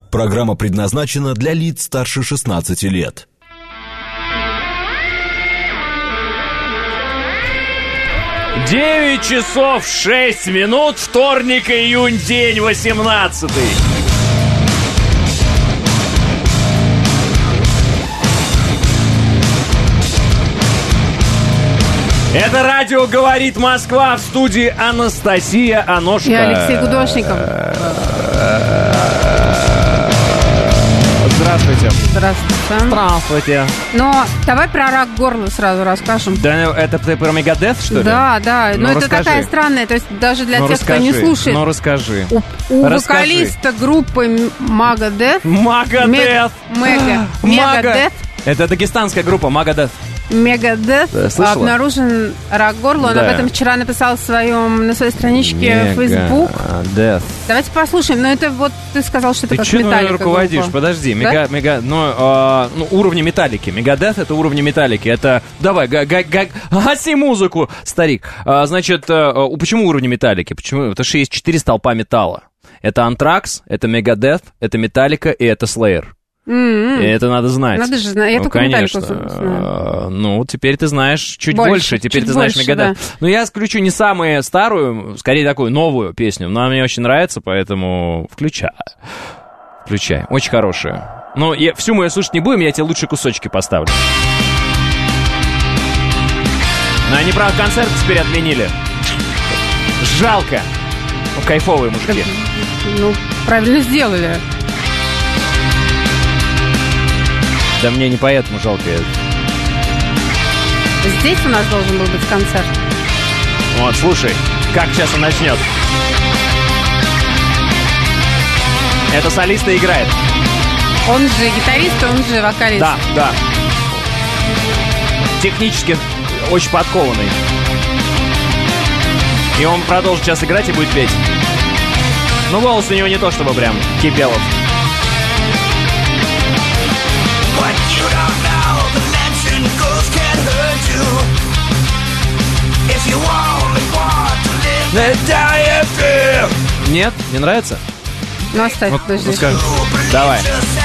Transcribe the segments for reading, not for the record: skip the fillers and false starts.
Программа предназначена для лиц старше 16 лет. 9 часов 6 минут, вторник, июнь, день 18. Это радио «Говорит Москва», в студии Анастасия Аношка. И Алексей Гудошников. Здравствуйте. Здравствуйте. Здравствуйте. Но давай про рак горла сразу расскажем. Да, это ты про Мегадет, что ли? Да, да. Ну, но это расскажи. такая странная, то есть даже для тех, расскажи, кто не слушает. Ну, расскажи. У вокалиста группы Магадет. Магадет. Мегадет. Это дагестанская группа Магадет. Мегадет обнаружен рак горла. Он да. об этом вчера написал на своей страничке в Facebook. Давайте послушаем. Но это вот ты сказал, что это как Металлика. Ты что руководишь? Группа. Подожди. Да? Уровни Металлики. Мегадет — это уровни Металлики. Это... Давай, гаси музыку, старик. Почему уровни Металлики? Почему? Потому что есть 4 столпа металла. Это Антракс, это Мегадет, это Металлика и это Слеер. И это надо знать. Надо же знать. Я только Металлику знаю. Ну, теперь ты знаешь чуть больше. Теперь ты знаешь Мегадет. Да. Но я включу не самую старую, скорее такую новую песню. Но она мне очень нравится, поэтому включай. Очень хорошая. Но всю мы ее слушать не будем, я тебе лучшие кусочки поставлю. Но они, правда, концерт теперь отменили. Жалко. Ну, кайфовые мужики. Ну, правильно сделали. Да мне не поэтому жалко. Здесь у нас должен был быть концерт. Вот, слушай, как сейчас он начнет. Это солист и играет. Он же гитарист, он же вокалист. Да. Технически очень подкованный. И он продолжит сейчас играть и будет петь. Но голос у него не то чтобы прям Кипелов. Нет? Не нравится? Ну, оставь, подожди. Скажи. Давай.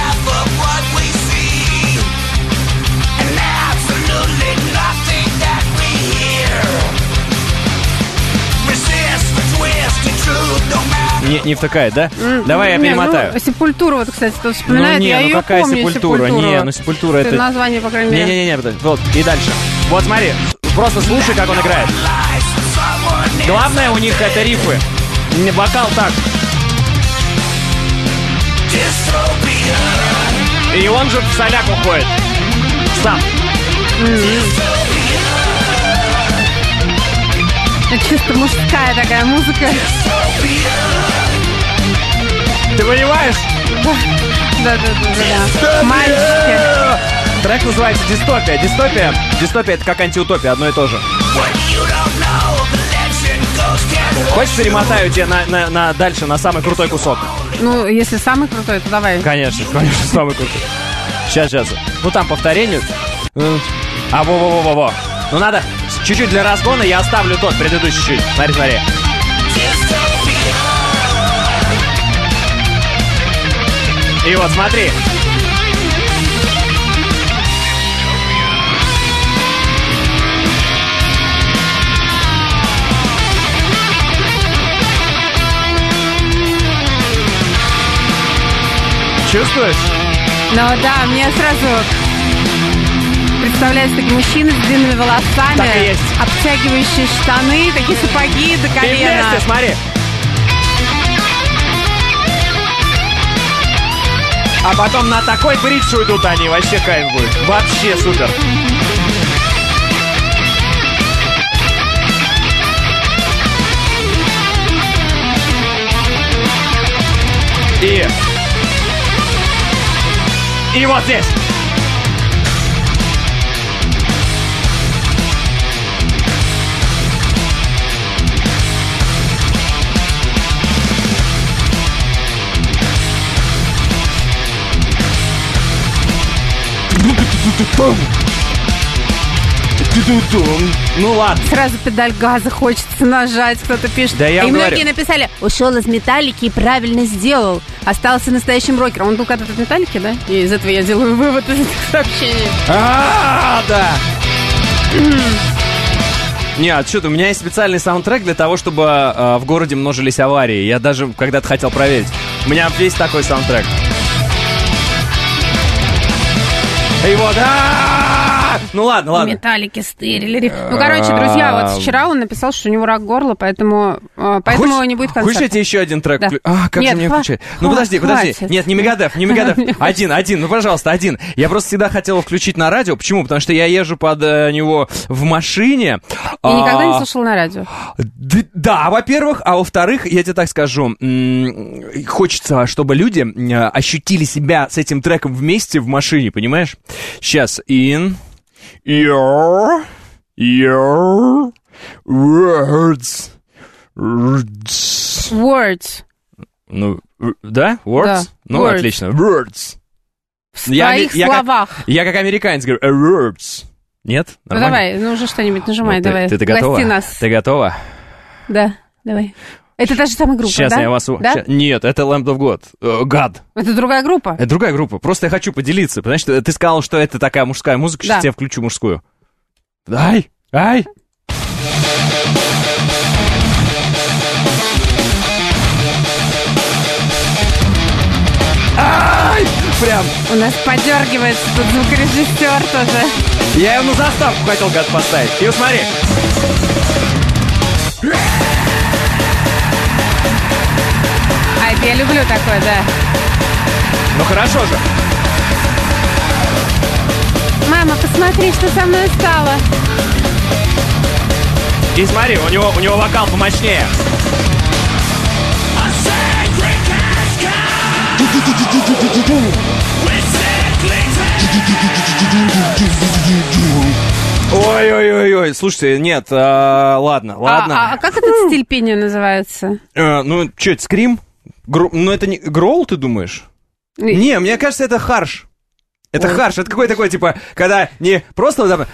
Не втыкает, да? Давай я перемотаю. Сепультура, вот, кстати, кто вспоминает. Я ее какая помню, Сепультура? Сепультура это... название, по крайней мере. Не, вот, и дальше. Вот смотри, просто слушай, как он играет. Главное у них это рифы. Вокал так. И он же в соляк уходит. Сам. Это чисто мужская такая музыка. Ты понимаешь? Да. Мальчики. Трек называется «Дистопия». Дистопия — это как антиутопия, одно и то же. Хочешь, перемотаю тебе дальше, на самый крутой кусок? Ну, если самый крутой, то давай. Конечно, самый крутой. Сейчас. Ну, там повторение. Во. Ну, надо чуть-чуть для разгона, я оставлю тот предыдущий чуть-чуть. Смотри. И вот, смотри. Чувствуешь? Ну да, мне сразу представляются такие мужчины с длинными волосами, так и есть. обтягивающие штаны, такие сапоги до колена. И вместе, смотри. А потом на такой бридж уйдут они, вообще кайф будет. Вообще супер. И вот здесь. Ну ладно. Сразу педаль газа хочется нажать, кто-то пишет. Да я и говорю. многие написали: ушел из Металлики и правильно сделал. остался настоящим рокером. Он был когда-то в «Металлике», да? И из этого я делаю вывод из этих сообщений. Да. Нет, что-то у меня есть специальный саундтрек для того, чтобы в городе множились аварии. Я даже когда-то хотел проверить. У меня есть такой саундтрек. И вот, ну ладно. Металлики стырили. Ну, короче, друзья, вот вчера он написал, что у него рак горла, поэтому не будет концерта. Хочешь я тебе еще один трек? Да. Как же мне включать? Ну, подожди. Нет, не Мегадев. Один, ну, пожалуйста, один. Я просто всегда хотел включить на радио. Почему? Потому что я езжу под него в машине. И никогда не слушал на радио. Да, во-первых. А во-вторых, я тебе так скажу, хочется, чтобы люди ощутили себя с этим треком вместе в машине, понимаешь? Сейчас, Your words. Ну, да? Words? Да. Ну, words. Отлично. Words. В своих словах. Я как американец говорю, words. Нет? Нормально? Ну давай, уже что-нибудь нажимай, давай. Ты готова? Гости нас. Ты готова? Да, давай. Это та же самая группа, Сейчас да? я вас... Да? Нет, это Lamb of God. God. Это другая группа? Это другая группа. Просто я хочу поделиться. Потому что ты сказал, что это такая мужская музыка. Сейчас да. я включу мужскую. Ай! Ай! Прям. У нас подергивается тут звукорежиссер тоже. Я его на заставку хотел, гад, поставить. И вот смотри. А это я люблю такое, да. Ну хорошо же. Мама, посмотри, что со мной стало. И смотри, у него вокал помощнее. Ой-ой-ой-ой, слушайте, нет, ладно. А как этот стиль пения называется? Ну, что это, скрим? Ну, это не гроул, ты думаешь? Не, мне кажется, это харш. Это харш, это какой такой, типа, когда не просто вот там...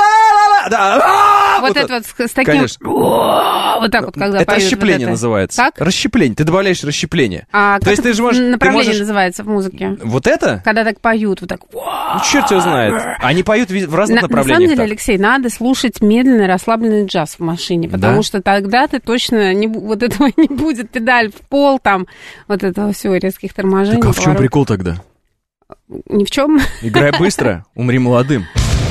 Вот это вот с таким... Конечно. Вот так вот, когда это поют. расщепление вот называется. Как? Расщепление. Ты добавляешь расщепление. А то как есть ты же можешь... направление называется в музыке? Вот это? Когда так поют, вот так... Ну, черт его знает. Они поют в разных направлениях. На самом деле, Алексей, надо слушать медленный, расслабленный джаз в машине, потому что тогда ты точно... вот этого не будет. Педаль в пол, там, вот этого всего, резких торможений. Так а в чем прикол тогда? Ни в чем. Играй быстро, умри молодым.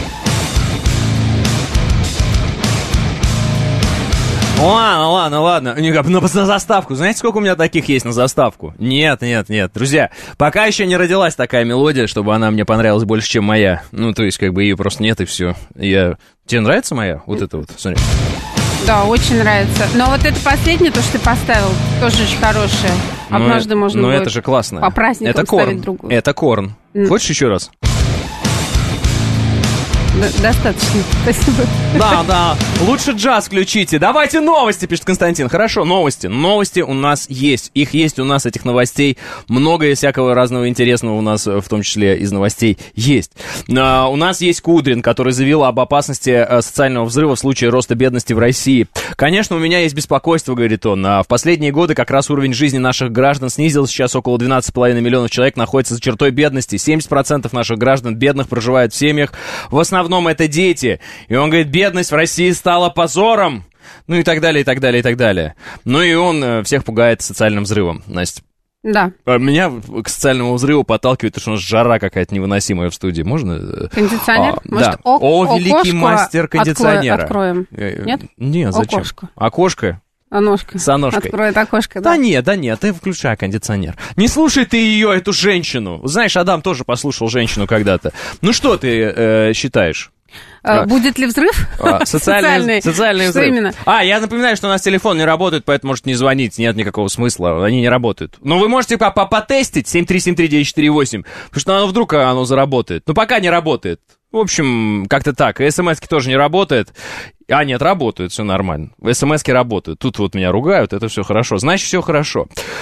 Ладно. На заставку. Знаете, сколько у меня таких есть на заставку? Нет. Друзья, пока еще не родилась такая мелодия, чтобы она мне понравилась больше, чем моя. Ну, то есть, как бы ее просто нет, и все. Тебе нравится моя? Вот это вот, смотри. Да, очень нравится. Но вот это последнее, то, что ты поставил, тоже очень хорошее. Однажды можно будет... Ну, это же классно. По праздникам ставить другую. Это Корн. Хочешь еще раз? Достаточно, спасибо. Да, лучше джаз включите. Давайте новости, пишет Константин. Хорошо, новости. Новости у нас есть. Их есть у нас, этих новостей. Много и всякого разного интересного у нас, в том числе из новостей, есть. У нас есть Кудрин, который заявил об опасности социального взрыва в случае роста бедности в России. Конечно, у меня есть беспокойство, говорит он. В последние годы как раз уровень жизни наших граждан снизился. Сейчас около 12,5 миллионов человек находится за чертой бедности. 70% наших граждан бедных проживают в семьях. В основном это дети. И он говорит, бедность в России стала позором. Ну и так далее, и так далее, и так далее. Ну и он всех пугает социальным взрывом, Настя. Да. Меня к социальному взрыву подталкивает, потому что у нас жара какая-то невыносимая в студии. Можно? Кондиционер? Может, да. Великий мастер кондиционера. Откроем. Нет? Нет, зачем? Окошко. Окошко? Ножка. С ножкой. Откроет окошко, да? Да нет, ты включай кондиционер. Не слушай ты ее, эту женщину. Знаешь, Адам тоже послушал женщину когда-то. Ну что ты считаешь? Будет ли взрыв? Социальный взрыв. Что именно? Я напоминаю, что у нас телефон не работает, поэтому можете не звонить, нет никакого смысла, они не работают. Но вы можете потестить 7373948, потому что вдруг оно заработает. Но пока не работает. В общем, как-то так. СМСки тоже не работают. Нет, работают, все нормально. СМСки работают. Тут вот меня ругают, это все хорошо. Значит, все хорошо.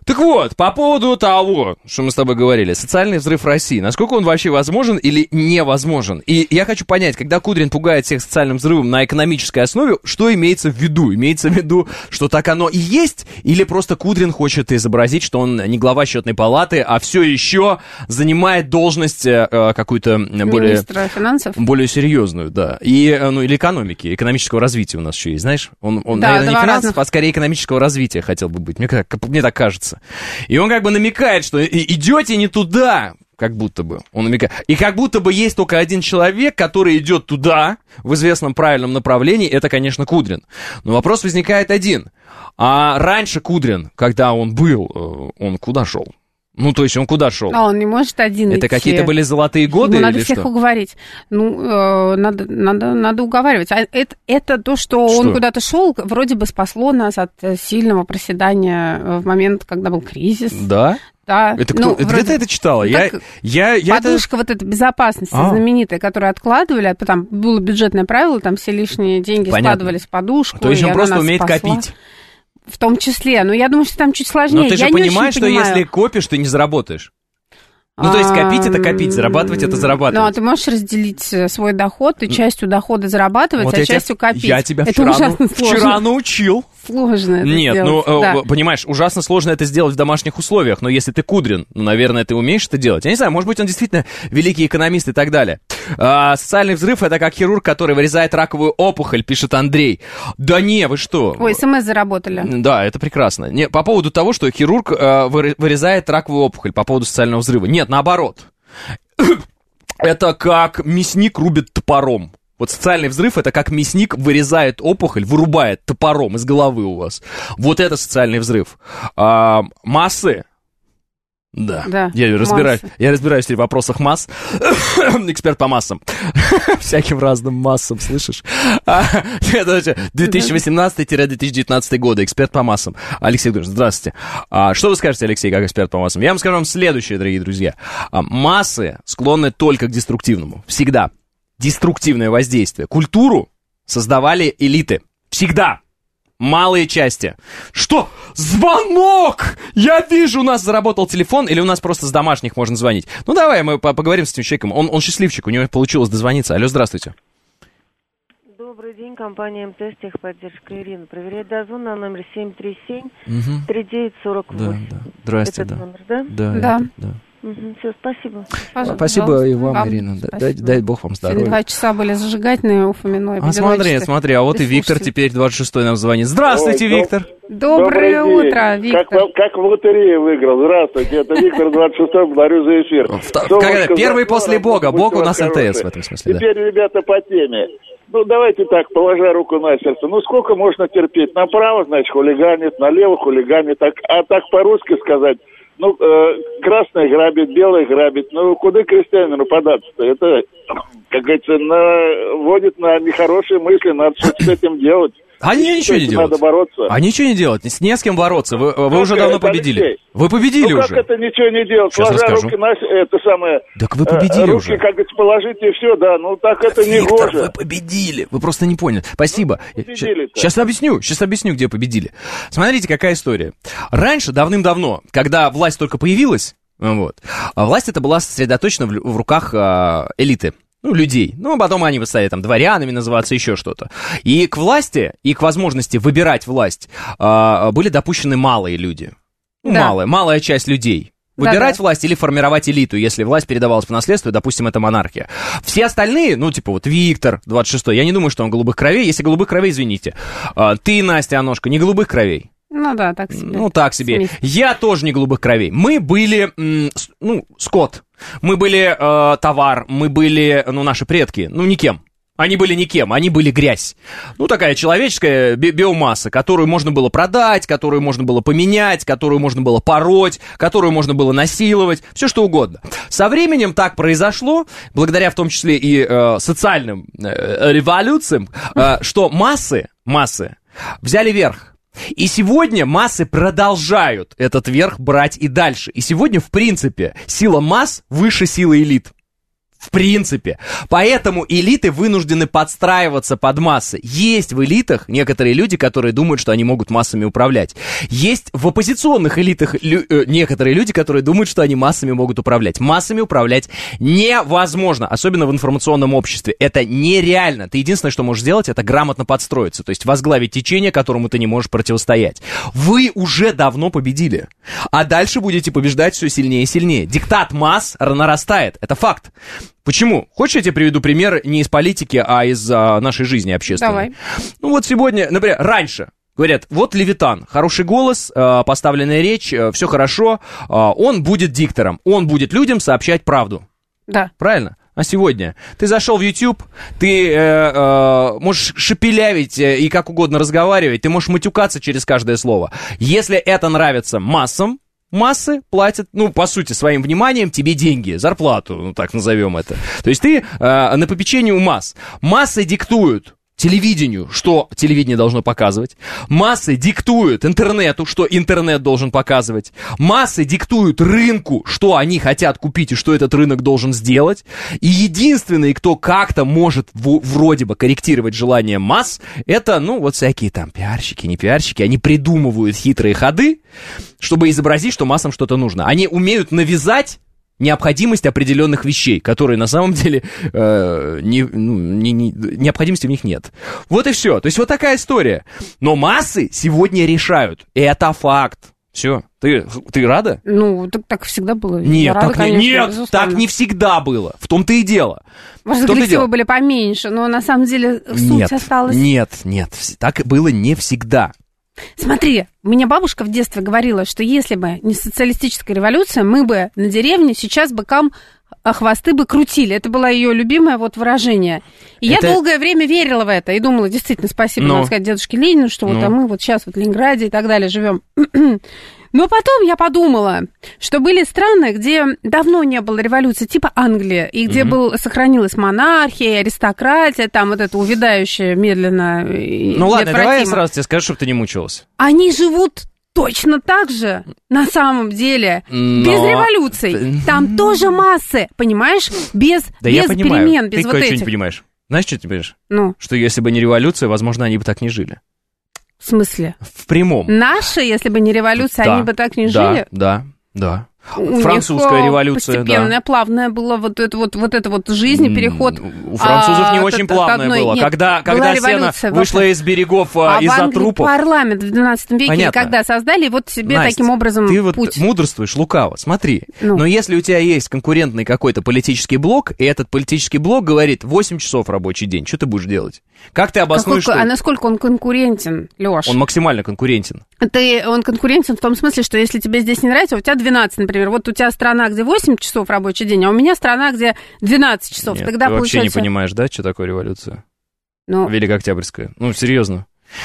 Так вот, по поводу того, что мы с тобой говорили, социальный взрыв России, насколько он вообще возможен или невозможен? И я хочу понять, когда Кудрин пугает всех социальным взрывом на экономической основе, что имеется в виду? Имеется в виду, что так оно и есть, или просто Кудрин хочет изобразить, что он не глава счетной палаты, а все еще занимает должность какую-то Министра финансов? Более серьезную, да. И, ну, или экономики, экономического развития у нас еще есть, знаешь? Он да, наверное, не финансов, а скорее экономического развития хотел бы быть, мне так кажется. И он как бы намекает, что идете не туда, как будто бы. Он намекает. И как будто бы есть только один человек, который идет туда, в известном правильном направлении, это, конечно, Кудрин. Но вопрос возникает один. А раньше Кудрин, когда он был, он куда шел? Ну, то есть он куда шел? А он не может один Это идти. Какие-то были золотые годы Ему надо или всех что? уговорить. Ну, надо уговаривать. А это то, что он куда-то шел, вроде бы спасло нас от сильного проседания в момент, когда был кризис. Да? Да. Это кто? Где ты это читала? Подушка вот эта безопасности знаменитая, которую откладывали, там было бюджетное правило, там все лишние деньги складывались в подушку. То есть он просто умеет копить. В том числе. Но я думаю, что там чуть сложнее. Но ты же понимаешь, что если копишь, ты не заработаешь. Ну, то есть копить — это копить, зарабатывать — это зарабатывать. Ну, а ты можешь разделить свой доход, и частью дохода зарабатывать, вот а частью копить. Я тебя это ужасно сложно. Вчера научил. Сложно это Нет, сделать. ну, понимаешь, ужасно сложно это сделать в домашних условиях, но если ты Кудрин, ну, наверное, ты умеешь это делать. Я не знаю, может быть, он действительно великий экономист и так далее. Социальный взрыв — это как хирург, который вырезает раковую опухоль, пишет Андрей. Да не, вы что? Ой, СМС заработали. Да, это прекрасно. Не, по поводу того, что хирург вырезает раковую опухоль, по поводу социального взрыва. Нет, наоборот. Это как мясник рубит топором. Вот социальный взрыв — это как мясник вырезает опухоль, вырубает топором из головы у вас. Вот это социальный взрыв. Массы. Да. Я разбираюсь в вопросах масс. Эксперт по массам. Всяким разным массам, слышишь? 2018-2019 годы. Эксперт по массам. Алексей Гудович, здравствуйте. Что вы скажете, Алексей, как эксперт по массам? Я вам скажу вам следующее, дорогие друзья. Массы склонны только к деструктивному. Всегда. Деструктивное воздействие. Культуру создавали элиты. Всегда. Малые части. Что? Звонок! Я вижу, у нас заработал телефон, или у нас просто с домашних можно звонить. Ну, давай мы поговорим с этим человеком. Он счастливчик, у него получилось дозвониться. Алло, здравствуйте. Добрый день, компания МТС Техподдержка, Ирина. Проверяет дозвон на номер 737-3948. Да. Здрасте, Этот номер, да? Да. Все, спасибо. Спасибо и вам, Ирина. Дай Бог вам здоровья. 2 часа были зажигательные, Фоминой. Смотри, а вот и Виктор теперь 26-й нам звонит. Здравствуйте, Виктор. Доброе утро, Виктор. Как в лотерее выиграл. Здравствуйте, это Виктор 26-й, благодарю за эфир. Первый после Бога. Бог у нас МТС в этом смысле. Теперь, ребята, по теме. Ну, давайте так, положа руку на сердце. Ну, сколько можно терпеть? Направо, значит, хулиганит, налево хулиганит. А так по-русски сказать... Ну, красный грабит, белый грабит. Ну, куда крестьянину податься-то? Это, как говорится, наводит на нехорошие мысли. Надо что-то с этим делать. Они ничего не делают. Надо бороться. Они ничего не делают. Не с кем бороться. Вы уже давно победили. Алексей? Вы победили ну, уже. Как это ничего не делать? Сейчас Сложа расскажу. руки на это самое... Так вы победили руки, уже. как говорится, положите и все, да. Ну, так это не Виктор, гоже. вы победили. Вы просто не поняли. Спасибо. Победили-то. Сейчас объясню, где победили. Смотрите, какая история. Раньше, давным-давно, когда власть только появилась, вот, власть эта была сосредоточена в руках элиты. Ну, людей. Ну, потом они стали там дворянами называться, еще что-то. И к власти, и к возможности выбирать власть были допущены малые люди. Ну, Да. малая часть людей. Выбирать власть или формировать элиту, если власть передавалась по наследству, и, допустим, это монархия. Все остальные, ну, типа вот Виктор, 26-й, я не думаю, что он голубых кровей. Если голубых кровей, извините. Ты, Настя Аношка, не голубых кровей. Ну да, так себе. Ну, так себе. Смесь. Я тоже не голубых кровей. Мы были, скот. Мы были товар. Мы были, наши предки, никем. Они были никем, они были грязь. Ну, такая человеческая биомасса, которую можно было продать, которую можно было поменять, которую можно было пороть, которую можно было насиловать, все что угодно. Со временем так произошло, благодаря в том числе и социальным революциям, что массы взяли верх. И сегодня массы продолжают этот верх брать и дальше. И сегодня, в принципе, сила масс выше силы элит. В принципе. Поэтому элиты вынуждены подстраиваться под массы. Есть в элитах некоторые люди, которые думают, что они могут массами управлять. Есть в оппозиционных элитах некоторые люди, которые думают, что они массами могут управлять. Массами управлять невозможно, особенно в информационном обществе. Это нереально. Ты единственное, что можешь сделать, это грамотно подстроиться. То есть возглавить течение, которому ты не можешь противостоять. Вы уже давно победили. А дальше будете побеждать все сильнее и сильнее. Диктат масс нарастает. Это факт. Почему? Хочешь, я тебе приведу пример не из политики, а из нашей жизни общественной? Давай. Ну вот сегодня, например, раньше говорят, вот Левитан, хороший голос, поставленная речь, все хорошо, он будет диктором, он будет людям сообщать правду. Да. Правильно? А сегодня ты зашел в YouTube, ты можешь шепелявить и как угодно разговаривать, ты можешь матюкаться через каждое слово. Если это нравится массам, массы платят, ну, по сути, своим вниманием тебе деньги, зарплату, ну, так назовем это. То есть ты на попечении у масс. Массы диктуют телевидению, что телевидение должно показывать. Массы диктуют интернету, что интернет должен показывать. Массы диктуют рынку, что они хотят купить и что этот рынок должен сделать. И единственный, кто как-то может вроде бы корректировать желания масс, это, ну, вот всякие там пиарщики, не пиарщики. Они придумывают хитрые ходы, чтобы изобразить, что массам что-то нужно. Они умеют навязать необходимость определенных вещей, которые на самом деле необходимости в них нет. Вот и все. То есть вот такая история. Но массы сегодня решают. И это факт. Все. Ты рада? Ну, так всегда было. Нет, рада, так, конечно, нет, безусловно. так не всегда было. В том-то и дело. Может, коллективы были поменьше, но на самом деле суть осталась. Нет, так было не всегда. Смотри, мне бабушка в детстве говорила, что если бы не социалистическая революция, мы бы на деревне сейчас быкам хвосты бы крутили. Это было ее любимое вот выражение. И я долгое время верила в это и думала, действительно, спасибо, надо сказать, дедушке Ленину, что вот мы вот сейчас вот в Ленинграде и так далее живем. Но потом я подумала, что были страны, где давно не было революции, типа Англия, и где сохранилась монархия, аристократия, там вот это увядающее медленно. Ну ладно, давай я сразу тебе скажу, чтобы ты не мучилась. Они живут точно так же, на самом деле, без революций. Там тоже массы, понимаешь? Без перемен, без ты вот этих. Ты кое-что не понимаешь. Знаешь, что ты понимаешь? Ну? Что если бы не революция, возможно, они бы так не жили. В смысле? В прямом. Наши, если бы не революция, они бы так не жили? Да. Французская революция, постепенная, плавная была вот эта вот жизнь, переход. У французов не очень плавная была. Нет, когда сено вышло из берегов из-за трупов. Парламент в 12 веке, понятно. Когда создали, вот себе Настя, таким образом ты путь. Вот мудрствуешь лукаво, смотри. Но если у тебя есть конкурентный какой-то политический блок, и этот политический блок говорит 8 часов рабочий день, что ты будешь делать? Как ты обоснуешь, А насколько он конкурентен, Лёш? Он максимально конкурентен. Он конкурентен в том смысле, что если тебе здесь не нравится, у тебя 12, например. Вот у тебя страна, где 8 часов рабочий день, а у меня страна, где 12 часов. Нет, тогда ты получается... вообще не понимаешь, да, что такое революция? Великооктябрьская. Ну, серьезно.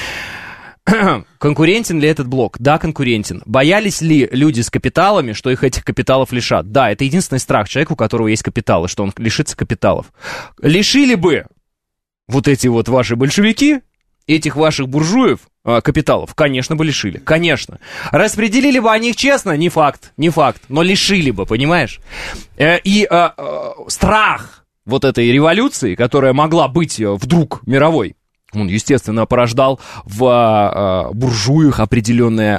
Конкурентен ли этот блок? Да, конкурентен. Боялись ли люди с капиталами, что их этих капиталов лишат? Да, это единственный страх человека, у которого есть капиталы, что он лишится капиталов. Лишили бы вот эти вот ваши большевики, этих ваших буржуев, капиталов, конечно бы лишили, конечно. Распределили бы они их честно? Не факт, но лишили бы, понимаешь? И страх вот этой революции, которая могла быть вдруг мировой, он, естественно, порождал в буржуях определенный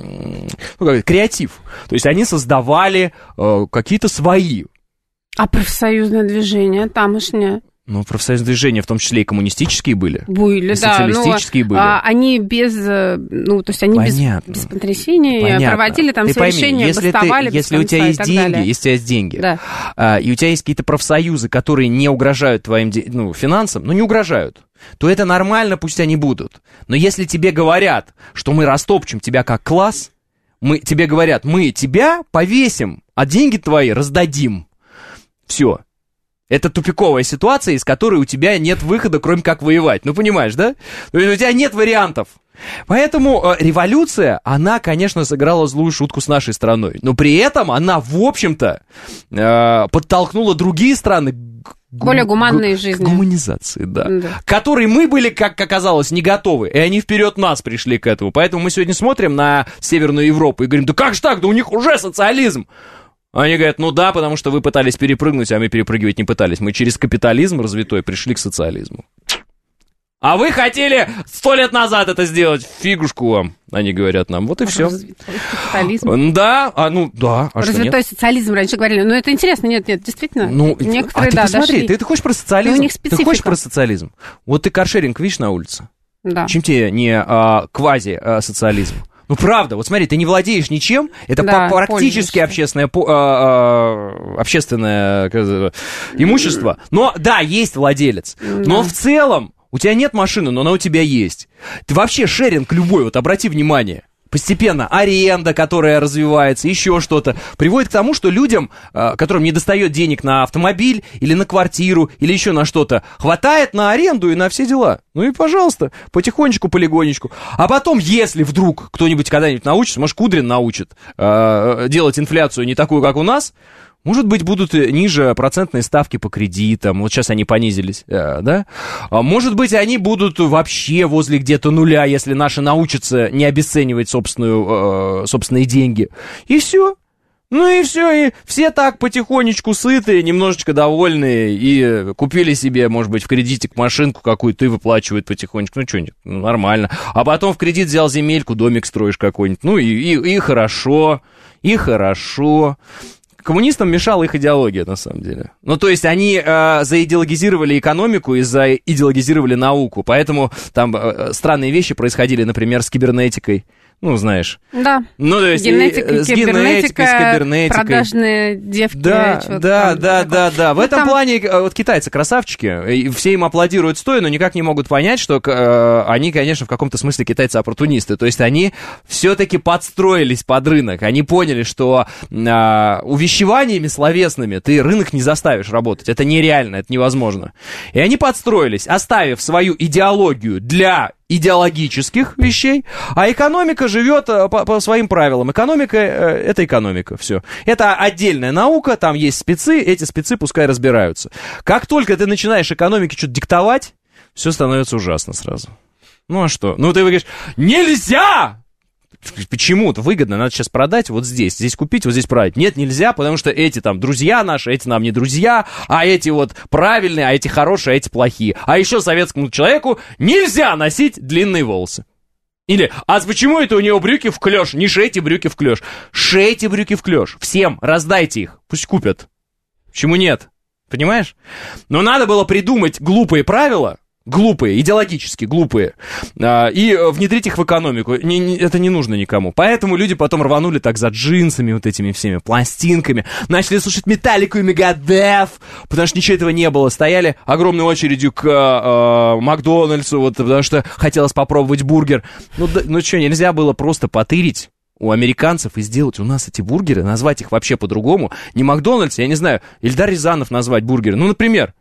креатив. То есть они создавали какие-то свои. А профсоюзное движение тамошнее? Ну, профсоюзные движения, в том числе и коммунистические были. Были, да. Социалистические были. Они без, то есть они без потрясений проводили там все решения, бастовали без конца и так далее. Если у тебя есть деньги, и у тебя есть какие-то профсоюзы, которые не угрожают твоим финансам, не угрожают, то это нормально, пусть они будут. Но если тебе говорят, что мы растопчем тебя как класс, тебе говорят, мы тебя повесим, а деньги твои раздадим. Все. Это тупиковая ситуация, из которой у тебя нет выхода, кроме как воевать. Ну, понимаешь, да? То есть у тебя нет вариантов. Поэтому революция, она, конечно, сыграла злую шутку с нашей страной. Но при этом она, в общем-то, подтолкнула другие страны более гуманной жизни. Гуманизации, да. Которой мы были, как оказалось, не готовы. И они вперед нас пришли к этому. Поэтому мы сегодня смотрим на Северную Европу и говорим, да как же так, да у них уже социализм. Они говорят, ну да, потому что вы пытались перепрыгнуть, а мы перепрыгивать не пытались. Мы через капитализм развитой пришли к социализму. А вы хотели 100 лет назад это сделать. Фигушку вам, они говорят нам. Вот и все. Развитой капитализм. Да, а развитой социализм раньше говорили. Но это интересно, нет, действительно. Ну, некоторые, ты да, посмотри, дошли. ты хочешь про социализм? Но у них специфика. Ты хочешь про социализм? Вот ты каршеринг видишь на улице? Да. Чем тебе не квази-социализм? Ну, правда, вот смотри, ты не владеешь ничем, это практически общественное имущество. Но, да, есть владелец, но в целом у тебя нет машины, но она у тебя есть. Ты вообще шеринг любой, вот обрати внимание. Постепенно аренда, которая развивается, еще что-то, приводит к тому, что людям, которым не достает денег на автомобиль или на квартиру, или еще на что-то, хватает на аренду и на все дела. Ну и, пожалуйста, потихонечку, полигонечку. А потом, если вдруг кто-нибудь когда-нибудь научится, может, Кудрин научит делать инфляцию не такую, как у нас, может быть, будут ниже процентные ставки по кредитам. Вот сейчас они понизились, да? Может быть, они будут вообще возле где-то нуля, если наши научатся не обесценивать собственные деньги. И все. Ну и все, и все так потихонечку сытые, немножечко довольные, и купили себе, может быть, в кредитик машинку какую-то и выплачивают потихонечку. Ну что, нормально. А потом в кредит взял земельку, домик строишь какой-нибудь. Ну и хорошо, и хорошо. Коммунистам мешала их идеология, на самом деле. Ну, то есть они заидеологизировали экономику и заидеологизировали науку, поэтому там странные вещи происходили, например, с кибернетикой. Ну, знаешь. Да. Ну, то есть генетика, с кибернетикой. Продажные девки. Да. В этом плане вот китайцы красавчики, и все им аплодируют стоя, но никак не могут понять, что они, конечно, в каком-то смысле китайцы-оппортунисты. То есть они все-таки подстроились под рынок. Они поняли, что увещеваниями словесными ты рынок не заставишь работать. Это нереально, это невозможно. И они подстроились, оставив свою идеологию для идеологических вещей, а экономика живет по своим правилам. Экономика — это экономика, все. Это отдельная наука, там есть спецы, эти спецы пускай разбираются. Как только ты начинаешь экономике что-то диктовать, все становится ужасно сразу. Ну а что? Ну ты говоришь, нельзя! Почему-то выгодно, надо сейчас продать вот здесь купить, вот здесь продать. Нет, нельзя, потому что эти там друзья наши, эти нам не друзья, а эти вот правильные, а эти хорошие, а эти плохие. А еще советскому человеку нельзя носить длинные волосы. Или, а почему это у него брюки в клеш? Не шейте брюки в клеш. Шейте брюки в клеш. Всем раздайте их, пусть купят. Почему нет? Понимаешь? Но надо было придумать глупые правила, глупые, идеологически глупые, и внедрить их в экономику. Это не нужно никому. Поэтому люди потом рванули так за джинсами, вот этими всеми пластинками, начали слушать Металлику и Мегадеф, потому что ничего этого не было. Стояли огромной очередью к Макдональдсу, вот, потому что хотелось попробовать бургер. Ну что, нельзя было просто потырить у американцев и сделать у нас эти бургеры, назвать их вообще по-другому. Не Макдональдс, я не знаю, Ильдар Рязанов назвать бургеры. Ну, например...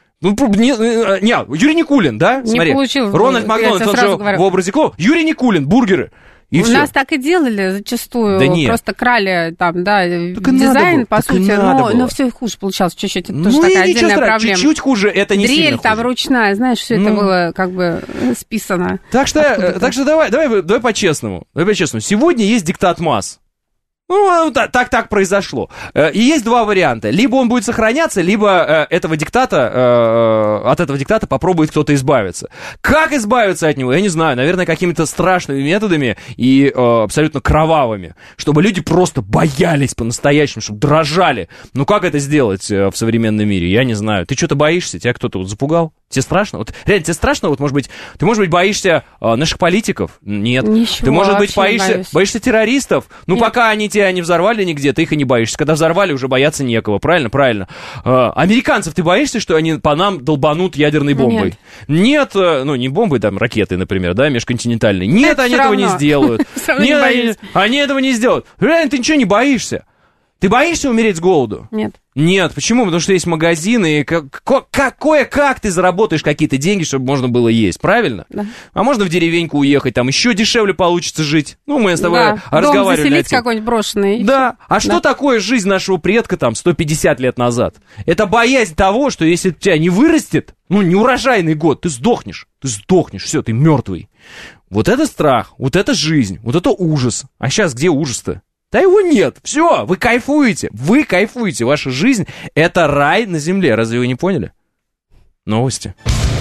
Юрий Никулин, да? Не Смотри, получилось. Рональд Макдональдс, он же в образе Клоу. Юрий Никулин, бургеры. И у нас так и делали зачастую. Да нет. Просто крали там, да, дизайн, по сути. Но все хуже получалось чуть-чуть. Это тоже такая отдельная проблема. Чуть-чуть хуже, это не сильно дрель там хуже. Знаешь, все это было как бы списано. Так что давай по-честному. Сегодня есть диктат масс. Ну, так произошло. И есть два варианта. Либо он будет сохраняться, либо от этого диктата попробует кто-то избавиться. Как избавиться от него, я не знаю. Наверное, какими-то страшными методами и абсолютно кровавыми. Чтобы люди просто боялись по-настоящему, чтобы дрожали. Ну, как это сделать в современном мире? Я не знаю. Ты что-то боишься? Тебя кто-то вот запугал? Тебе страшно? Вот реально, тебе страшно? Вот, может быть, ты, боишься наших политиков? Нет. Ничего, ты, может быть, боишься террористов? Ну, пока они тебя не взорвали нигде, ты их и не боишься. Когда взорвали, уже бояться некого. Правильно. Американцев ты боишься, что они по нам долбанут ядерной бомбой? Нет, не бомбой, там, ракетой, например, да, межконтинентальной. Нет, они этого не сделают. Нет, они этого не сделают. Реально, ты ничего не боишься. Ты боишься умереть с голоду? Нет, почему? Потому что есть магазины, и как ты заработаешь какие-то деньги, чтобы можно было есть, правильно? Да. А можно в деревеньку уехать, там еще дешевле получится жить. Ну, мы с тобой разговаривали. Дом заселить какой-нибудь брошенный. Да, что такое жизнь нашего предка там 150 лет назад? Это боязнь того, что если у тебя не вырастет, неурожайный год, ты сдохнешь, все, ты мертвый. Вот это страх, вот это жизнь, вот это ужас. А сейчас где ужас-то? Да его нет. Все, вы кайфуете. Ваша жизнь — это рай на земле. Разве вы не поняли? Новости.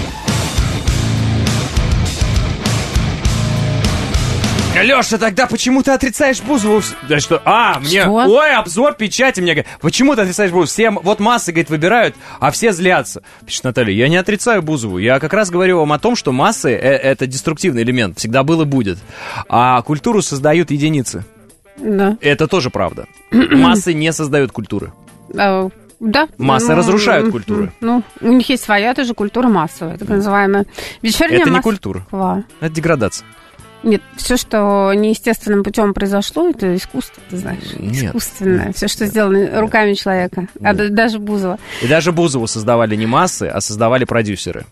Леша, тогда почему ты отрицаешь Бузову? Да что? Мне... Ой, обзор печати мне говорит. Почему ты отрицаешь Бузову? Все вот массы, говорит, выбирают, а все злятся. Пишет Наталья, я не отрицаю Бузову. Я как раз говорю вам о том, что массы — это деструктивный элемент. Всегда был и будет. А культуру создают единицы. Да. Это тоже правда. Массы не создают культуры. Да. Массы разрушают культуру. Ну, у них есть своя тоже культура массовая, так называемая. Вечерняя это не культура. Это деградация. Нет, все, что неестественным путем произошло, это искусство, ты знаешь. Нет. Искусственное. Все, что сделано руками человека. Даже Бузова. И даже Бузову создавали не массы, а создавали продюсеры.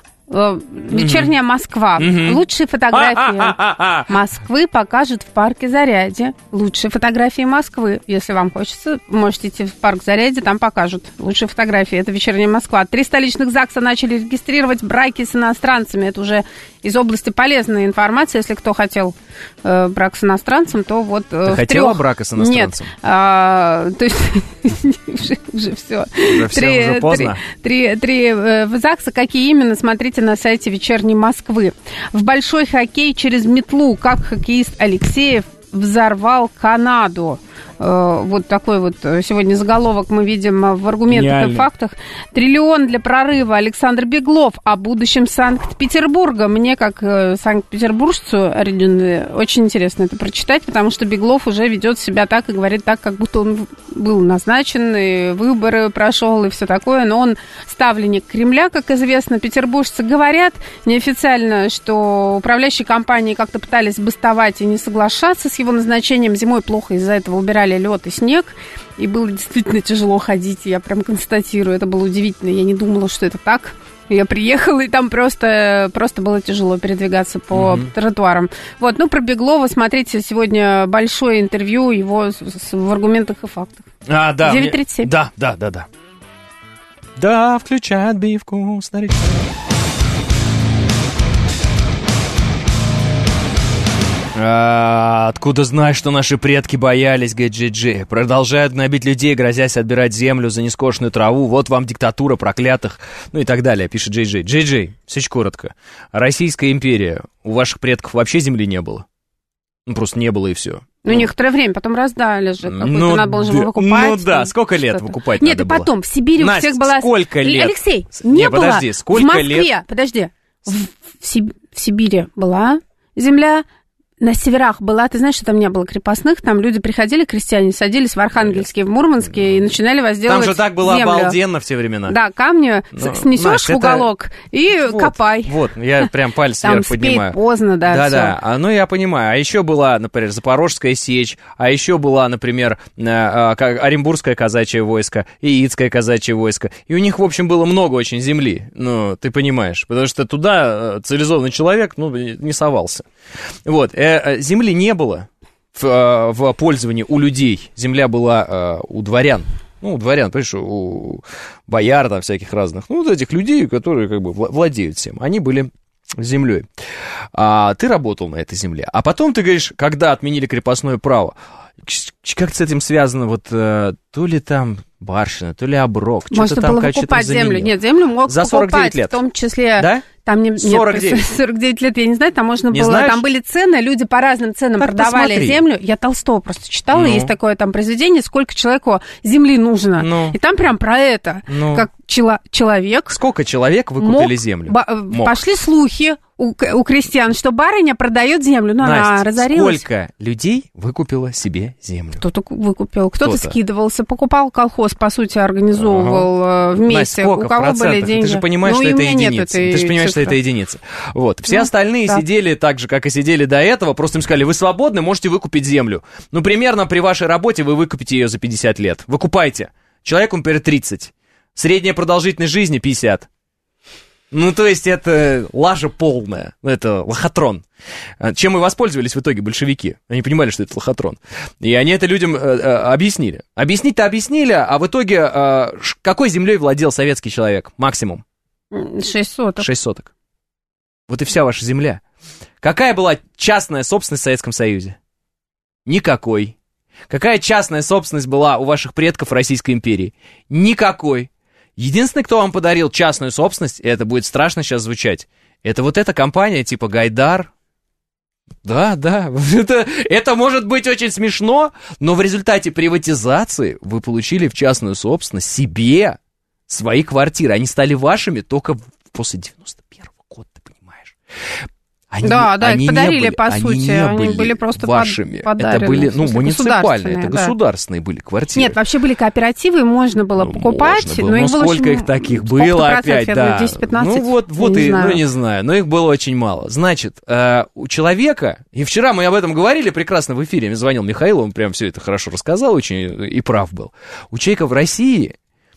Вечерняя Москва. Лучшие фотографии Москвы покажут в парке Зарядье. Лучшие фотографии Москвы. Если вам хочется, можете идти в парк Зарядье, там покажут лучшие фотографии. Это вечерняя Москва. 3 столичных ЗАГСа начали регистрировать браки с иностранцами. Это уже из области полезной информации. Если кто хотел брак с иностранцем, то вот... Ты хотела брака с иностранцем? Нет. То есть уже все. Уже поздно. 3 ЗАГСа. Какие именно, смотрите на сайте «Вечерней Москвы». В большой хоккей через метлу. Как хоккеист Алексеев взорвал Канаду. Вот такой вот сегодня заголовок мы видим в аргументах Гениально. И фактах. Триллион для прорыва. Александр Беглов о будущем Санкт-Петербурга. Мне, как санкт-петербуржцу, очень интересно это прочитать, потому что Беглов уже ведет себя так и говорит так, как будто он был назначен, и выборы прошел, и все такое. Но он ставленник Кремля, как известно. Петербуржцы говорят неофициально, что управляющие компании как-то пытались бастовать и не соглашаться с его назначением. Зимой плохо из-за этого убирали лед и снег, и было действительно тяжело ходить, я прям констатирую, это было удивительно, я не думала, что это так. Я приехала, и там просто было тяжело передвигаться по тротуарам. Вот, про Беглова смотрите сегодня большое интервью его в аргументах и фактах. Да. 9:37. Да. Да, включай отбивку, старичок. Откуда знаешь, что наши предки боялись, говорит Джей-Джей. Продолжают гнобить людей, грозясь отбирать землю за нескошенную траву. Вот вам диктатура проклятых. Ну и так далее, пишет Джей-Джей. Джей-Джей, все очень коротко. Российская империя. У ваших предков вообще земли не было? Просто не было и все. Некоторое время, потом раздали же. Надо было же выкупать. Сколько лет выкупать Нет, надо и потом, в Сибири Настя, у всех была... сколько лет? Алексей, не было. Подожди, сколько в Москве, лет? Подожди. В Сибири была земля... На северах была, ты знаешь, что там не было крепостных, там люди приходили, крестьяне, садились в Архангельске, в Мурманске и начинали возделывать землю. Там же так было обалденно в те времена. Да, камни снесешь в уголок и копай. Вот, я прям палец вверх поднимаю. Там поздно, да. Да, я понимаю. А еще была, например, Запорожская сечь, а еще была, например, Оренбургское казачье войско, Яицкое казачье войско. И у них, в общем, было много очень земли, ты понимаешь, потому что туда цивилизованный человек, не совался. Вот, земли не было в пользовании у людей. Земля была у дворян. У дворян, понимаешь, у бояр там всяких разных. Вот этих людей, которые как бы владеют всем. Они были землей. Ты работал на этой земле. А потом ты говоришь, когда отменили крепостное право, как с этим связано то ли там барщина, то ли оброк. Можно было выкупать землю. Нет, землю мог за 49 лет. В том числе... Да? Там 49 лет, я не знаю, там можно было... Там были цены, люди по разным ценам продавали землю. Я Толстого просто читала, есть такое там произведение, сколько человеку земли нужно. И там прям про это, как человек... Сколько человек выкупили землю? Пошли слухи у крестьян, что барыня продает землю. Настя, она разорилась. Сколько людей выкупило себе землю? Кто-то выкупил, кто-то скидывался, покупал колхоз, по сути, организовывал вместе. Настя, сколько у кого в процентах? были деньги? Ты же понимаешь, что это единица. Ты же понимаешь, что это единица. Вот. Все остальные сидели так же, как и сидели до этого, просто им сказали, вы свободны, можете выкупить землю. Примерно при вашей работе вы выкупите ее за 50 лет. Выкупайте. Человеку, например, 30. Средняя продолжительность жизни 50. То есть это лажа полная, это лохотрон. Чем и воспользовались в итоге большевики. Они понимали, что это лохотрон. И они это людям объяснили. Объяснить-то объяснили, а в итоге какой землей владел советский человек максимум? 6 соток. 6 соток. Вот и вся ваша земля. Какая была частная собственность в Советском Союзе? Никакой. Какая частная собственность была у ваших предков в Российской империи? Никакой. Единственный, кто вам подарил частную собственность, и это будет страшно сейчас звучать, это вот эта компания типа Гайдар. Да, это может быть очень смешно, но в результате приватизации вы получили в частную собственность себе свои квартиры. Они стали вашими только после 91-го года, ты понимаешь? Они подарили, по сути, они были просто вашими. подарены. Это были, муниципальные, это государственные были квартиры. Нет, вообще были кооперативы, и можно было покупать. Можно было. Но сколько их таких было опять, да. 10-15, не знаю, но их было очень мало. Значит, у человека, и вчера мы об этом говорили прекрасно в эфире, мне звонил Михаил, он прям все это хорошо рассказал, очень и прав был. У человека в России,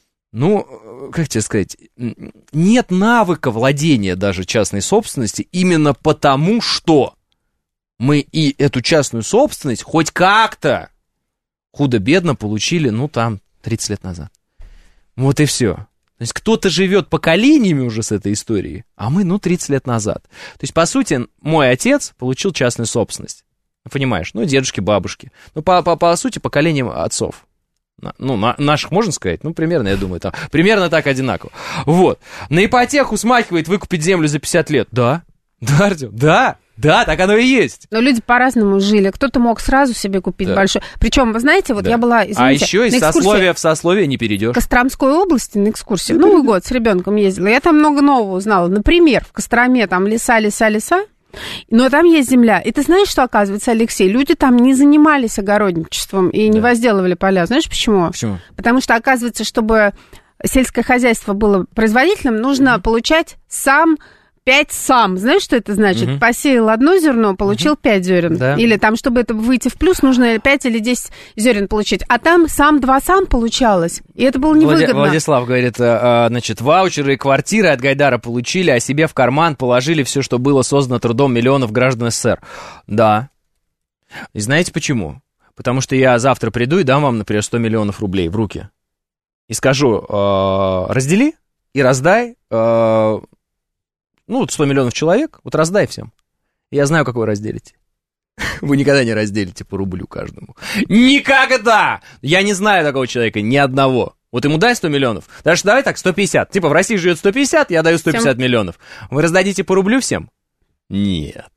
как тебе сказать, нет навыка владения даже частной собственности именно потому, что мы и эту частную собственность хоть как-то худо-бедно получили, 30 лет назад. Вот и все. То есть кто-то живет поколениями уже с этой историей, а мы, 30 лет назад. То есть, по сути, мой отец получил частную собственность. Понимаешь, дедушки, бабушки. По сути, поколением отцов. Наших можно сказать? Примерно, я думаю, примерно так одинаково. Вот. На ипотеку смахивает выкупить землю за 50 лет. Да, Артем, да, так оно и есть. Но люди по-разному жили. Кто-то мог сразу себе купить большой. Причем, вы знаете, я была, извините, а еще из сословия в сословие не перейдешь. В Костромской области на экскурсии в Новый год с ребенком ездила. Я там много нового узнала. Например, в Костроме там леса. Но там есть земля. И ты знаешь, что, оказывается, Алексей, люди там не занимались огородничеством и не возделывали поля. Знаешь, почему? Почему? Потому что, оказывается, чтобы сельское хозяйство было производительным, нужно получать 5 сам. Знаешь, что это значит? Посеял одно зерно, получил 5 зерен. Да. Или там, чтобы это выйти в плюс, нужно 5 или 10 зерен получить. А там 2 сам получалось. И это было невыгодно. Владислав говорит, ваучеры и квартиры от Гайдара получили, а себе в карман положили все, что было создано трудом миллионов граждан СССР. Да. И знаете почему? Потому что я завтра приду и дам вам, например, 100 миллионов рублей в руки. И скажу, раздели и раздай... 100 миллионов человек, раздай всем. Я знаю, как вы разделите. Вы никогда не разделите по рублю каждому. Никогда! Я не знаю такого человека, ни одного. Вот ему дай 100 миллионов. Даже давай так, 150. Типа в России живет 150, я даю 150 всем миллионов. Вы раздадите по рублю всем? Нет.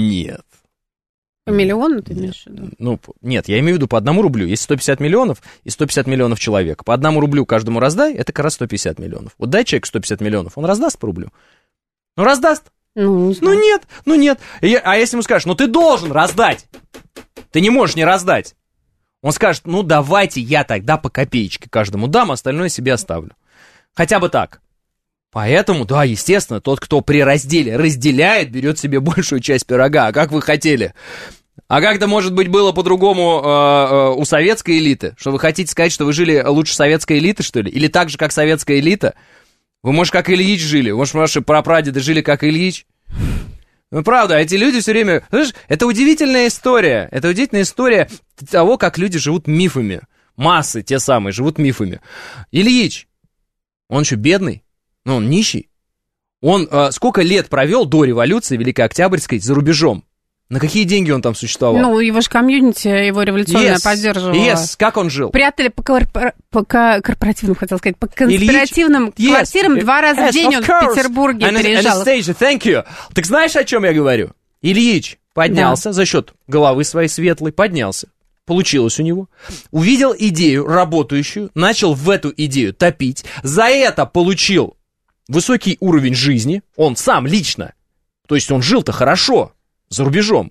По миллиону ты имеешь в виду? Нет, я имею в виду по 1 рублю. Есть 150 миллионов и 150 миллионов человек. По 1 рублю каждому раздай, это как раз 150 миллионов. Вот дай человеку 150 миллионов, он раздаст по рублю. Раздаст? Нет. А если ему скажешь, ты должен раздать, ты не можешь не раздать. Он скажет, давайте я тогда по копеечке каждому дам, остальное себе оставлю. Хотя бы так. Поэтому, да, естественно, тот, кто при разделе разделяет, берет себе большую часть пирога. А как вы хотели? А как-то, может быть, было по-другому у советской элиты? Что вы хотите сказать, что вы жили лучше советской элиты, что ли? Или так же, как советская элита? Вы, может, как Ильич жили? Может, ваши прапрадеды жили как Ильич? Правда, эти люди все время... Знаешь, это удивительная история. Это удивительная история того, как люди живут мифами. Массы те самые живут мифами. Ильич, он еще бедный, но он нищий. Он сколько лет провел до революции Великой Октябрьской за рубежом? На какие деньги он там существовал? Его же комьюнити, его революционное поддерживало. Как он жил? Прятали по корпоративным, хотел сказать, по конспиративным квартирам 2 раза в день он в Петербурге переезжал. Thank you. Так знаешь, о чем я говорю? Ильич поднялся за счет головы своей светлой, поднялся. Получилось у него. Увидел идею работающую, начал в эту идею топить. За это получил высокий уровень жизни. Он сам лично. То есть он жил-то хорошо. За рубежом.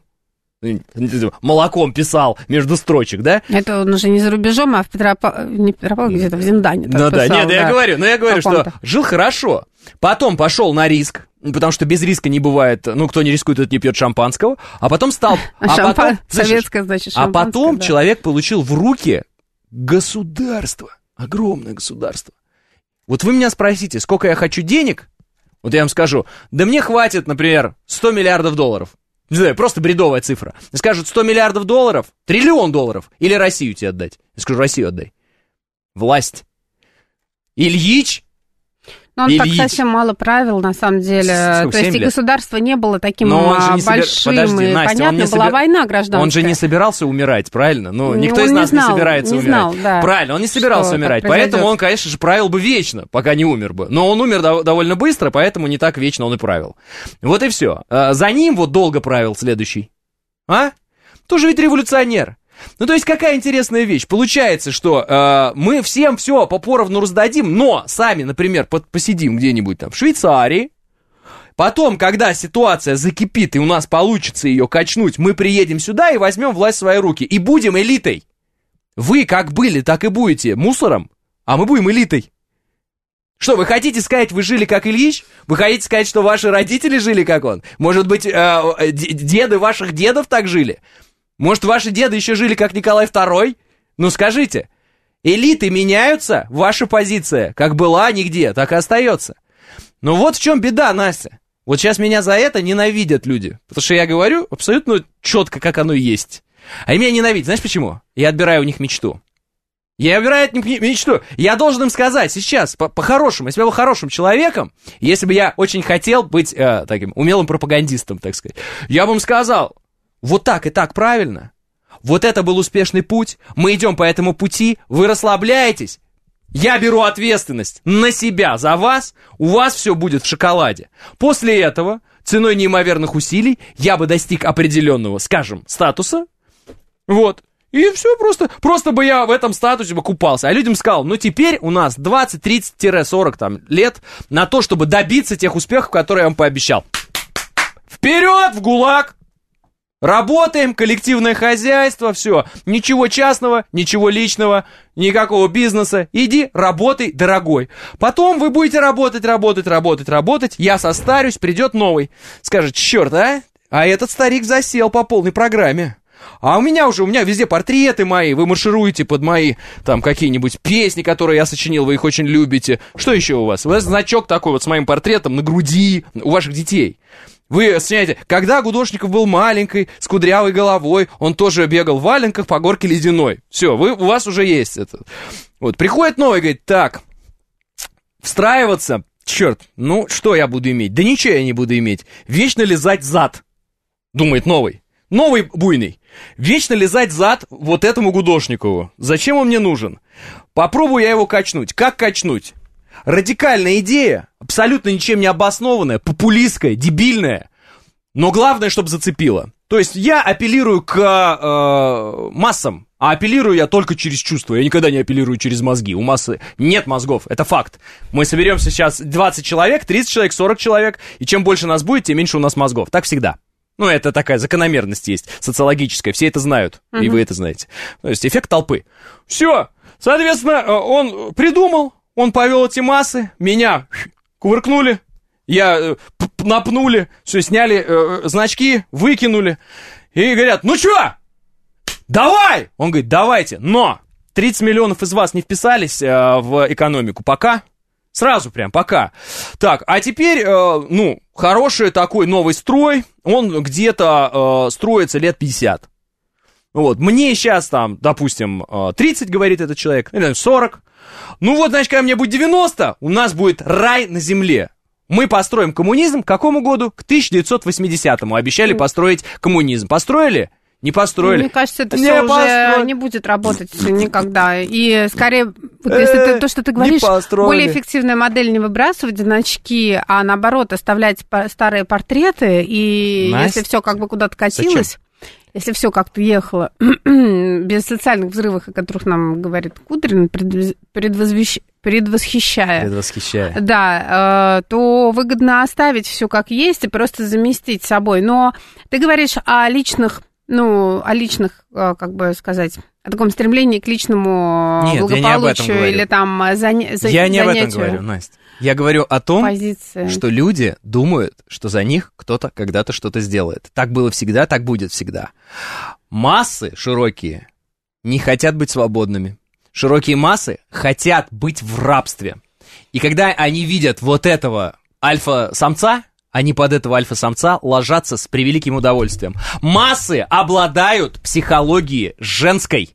Молоком писал между строчек, да? Это он уже не за рубежом, а в Петропавловске, где-то в Зиндане. Я говорю, что жил хорошо. Потом пошел на риск, потому что без риска не бывает, кто не рискует, тот не пьет шампанского. А потом стал... Советское, значит, шампанское. А потом человек получил в руки государство. Огромное государство. Вот вы меня спросите, сколько я хочу денег? Вот я вам скажу, да мне хватит, например, 100 миллиардов долларов. Не знаю, просто бредовая цифра. Скажут, 100 миллиардов долларов, триллион долларов, или Россию тебе отдать. Я скажу, Россию отдай. Власть. Ильич Но он так совсем мало правил, на самом деле. То есть и государство не было таким большим, и понятно, была война гражданская. Он же не собирался умирать, правильно? Ну, никто из нас не собирается умирать. Правильно, он не собирался умирать, поэтому он, конечно же, правил бы вечно, пока не умер бы. Но он умер довольно быстро, поэтому не так вечно он и правил. Вот и все. За ним вот долго правил следующий. Тоже ведь революционер. Ну, то есть, какая интересная вещь. Получается, что мы всем все поровну раздадим, но сами, например, посидим где-нибудь там в Швейцарии. Потом, когда ситуация закипит и у нас получится ее качнуть, мы приедем сюда и возьмем власть в свои руки. И будем элитой. Вы как были, так и будете мусором, а мы будем элитой. Что, вы хотите сказать, вы жили как Ильич? Вы хотите сказать, что ваши родители жили как он? Может быть, деды ваших дедов так жили? Может, ваши деды еще жили как Николай II? Ну, скажите, элиты меняются, ваша позиция, как была нигде, так и остается. Но вот в чем беда, Настя. Вот сейчас меня за это ненавидят люди, потому что я говорю абсолютно четко, как оно есть. А меня ненавидят, знаешь почему? Я отбираю у них мечту. Я отбираю от них мечту. Я должен им сказать сейчас, по-хорошему, если бы я был хорошим человеком, если бы я очень хотел быть таким умелым пропагандистом, так сказать, я бы им сказал... Вот так и так правильно. Вот это был успешный путь. Мы идем по этому пути. Вы расслабляетесь. Я беру ответственность на себя за вас. У вас все будет в шоколаде. После этого, ценой неимоверных усилий, я бы достиг определенного, скажем, статуса. Вот. И все просто бы я в этом статусе бы купался. А людям сказал, ну теперь у нас 20, 30-40 там, лет на то, чтобы добиться тех успехов, которые я вам пообещал. Вперед в ГУЛАГ! Работаем, коллективное хозяйство, все. Ничего частного, ничего личного, никакого бизнеса. Иди, работай, дорогой. Потом вы будете работать. Я состарюсь, придет новый. Скажет, черт, а этот старик засел по полной программе. А у меня везде портреты мои, вы маршируете под мои, там, какие-нибудь песни, которые я сочинил, вы их очень любите. Что еще у вас? У вас значок такой вот с моим портретом на груди у ваших детей. Вы сочиняете, когда Гудошников был маленький, с кудрявой головой, он тоже бегал в валенках по горке ледяной. Все, у вас уже есть это. Вот, приходит новый, говорит, так, встраиваться, черт, ну, что я буду иметь? Да ничего я не буду иметь. Вечно лизать зад, думает новый буйный. Вечно лизать зад вот этому Гудошникову. Зачем он мне нужен? Попробую я его качнуть. Как качнуть? Радикальная идея, абсолютно ничем не обоснованная, популистская, дебильная, но главное, чтобы зацепила. То есть я апеллирую к массам, а апеллирую я только через чувства, я никогда не апеллирую через мозги, у массы нет мозгов, это факт. Мы соберемся сейчас 20 человек, 30 человек, 40 человек, и чем больше нас будет, тем меньше у нас мозгов, так всегда. Ну, это такая закономерность есть, социологическая, все это знают, и вы это знаете. То есть эффект толпы. Все, соответственно, он придумал. Он повел эти массы, меня кувыркнули, я напнули, все, сняли значки, выкинули. И говорят, ну чё, давай! Он говорит, давайте, но 30 миллионов из вас не вписались в экономику пока, сразу прям пока. Так, а теперь, хороший такой новый строй, он где-то строится лет 50. Вот, мне сейчас там, допустим, 30, говорит этот человек, или 40. Ну вот, значит, когда мне будет 90, у нас будет рай на земле. Мы построим коммунизм к какому году? К 1980-му. Обещали построить коммунизм. Построили? Не построили. Мне кажется, это все уже не будет работать никогда. И скорее, вот если то, что ты говоришь, более эффективная модель не выбрасывать значки, а наоборот оставлять старые портреты. И Настя, если все как бы куда-то катилось... Если все как-то ехало без социальных взрывов, о которых нам говорит Кудрин, предвосхищая, да, то выгодно оставить все как есть и просто заместить собой. Но ты говоришь о личных, как бы сказать, о таком стремлении к личному благополучию или там занятию. Я не об этом говорю, Настя. Я говорю о том, что люди думают, что за них кто-то когда-то что-то сделает. Так было всегда, так будет всегда. Массы широкие не хотят быть свободными. Широкие массы хотят быть в рабстве. И когда они видят вот этого альфа-самца, они под этого альфа-самца ложатся с превеликим удовольствием. Массы обладают психологией женской.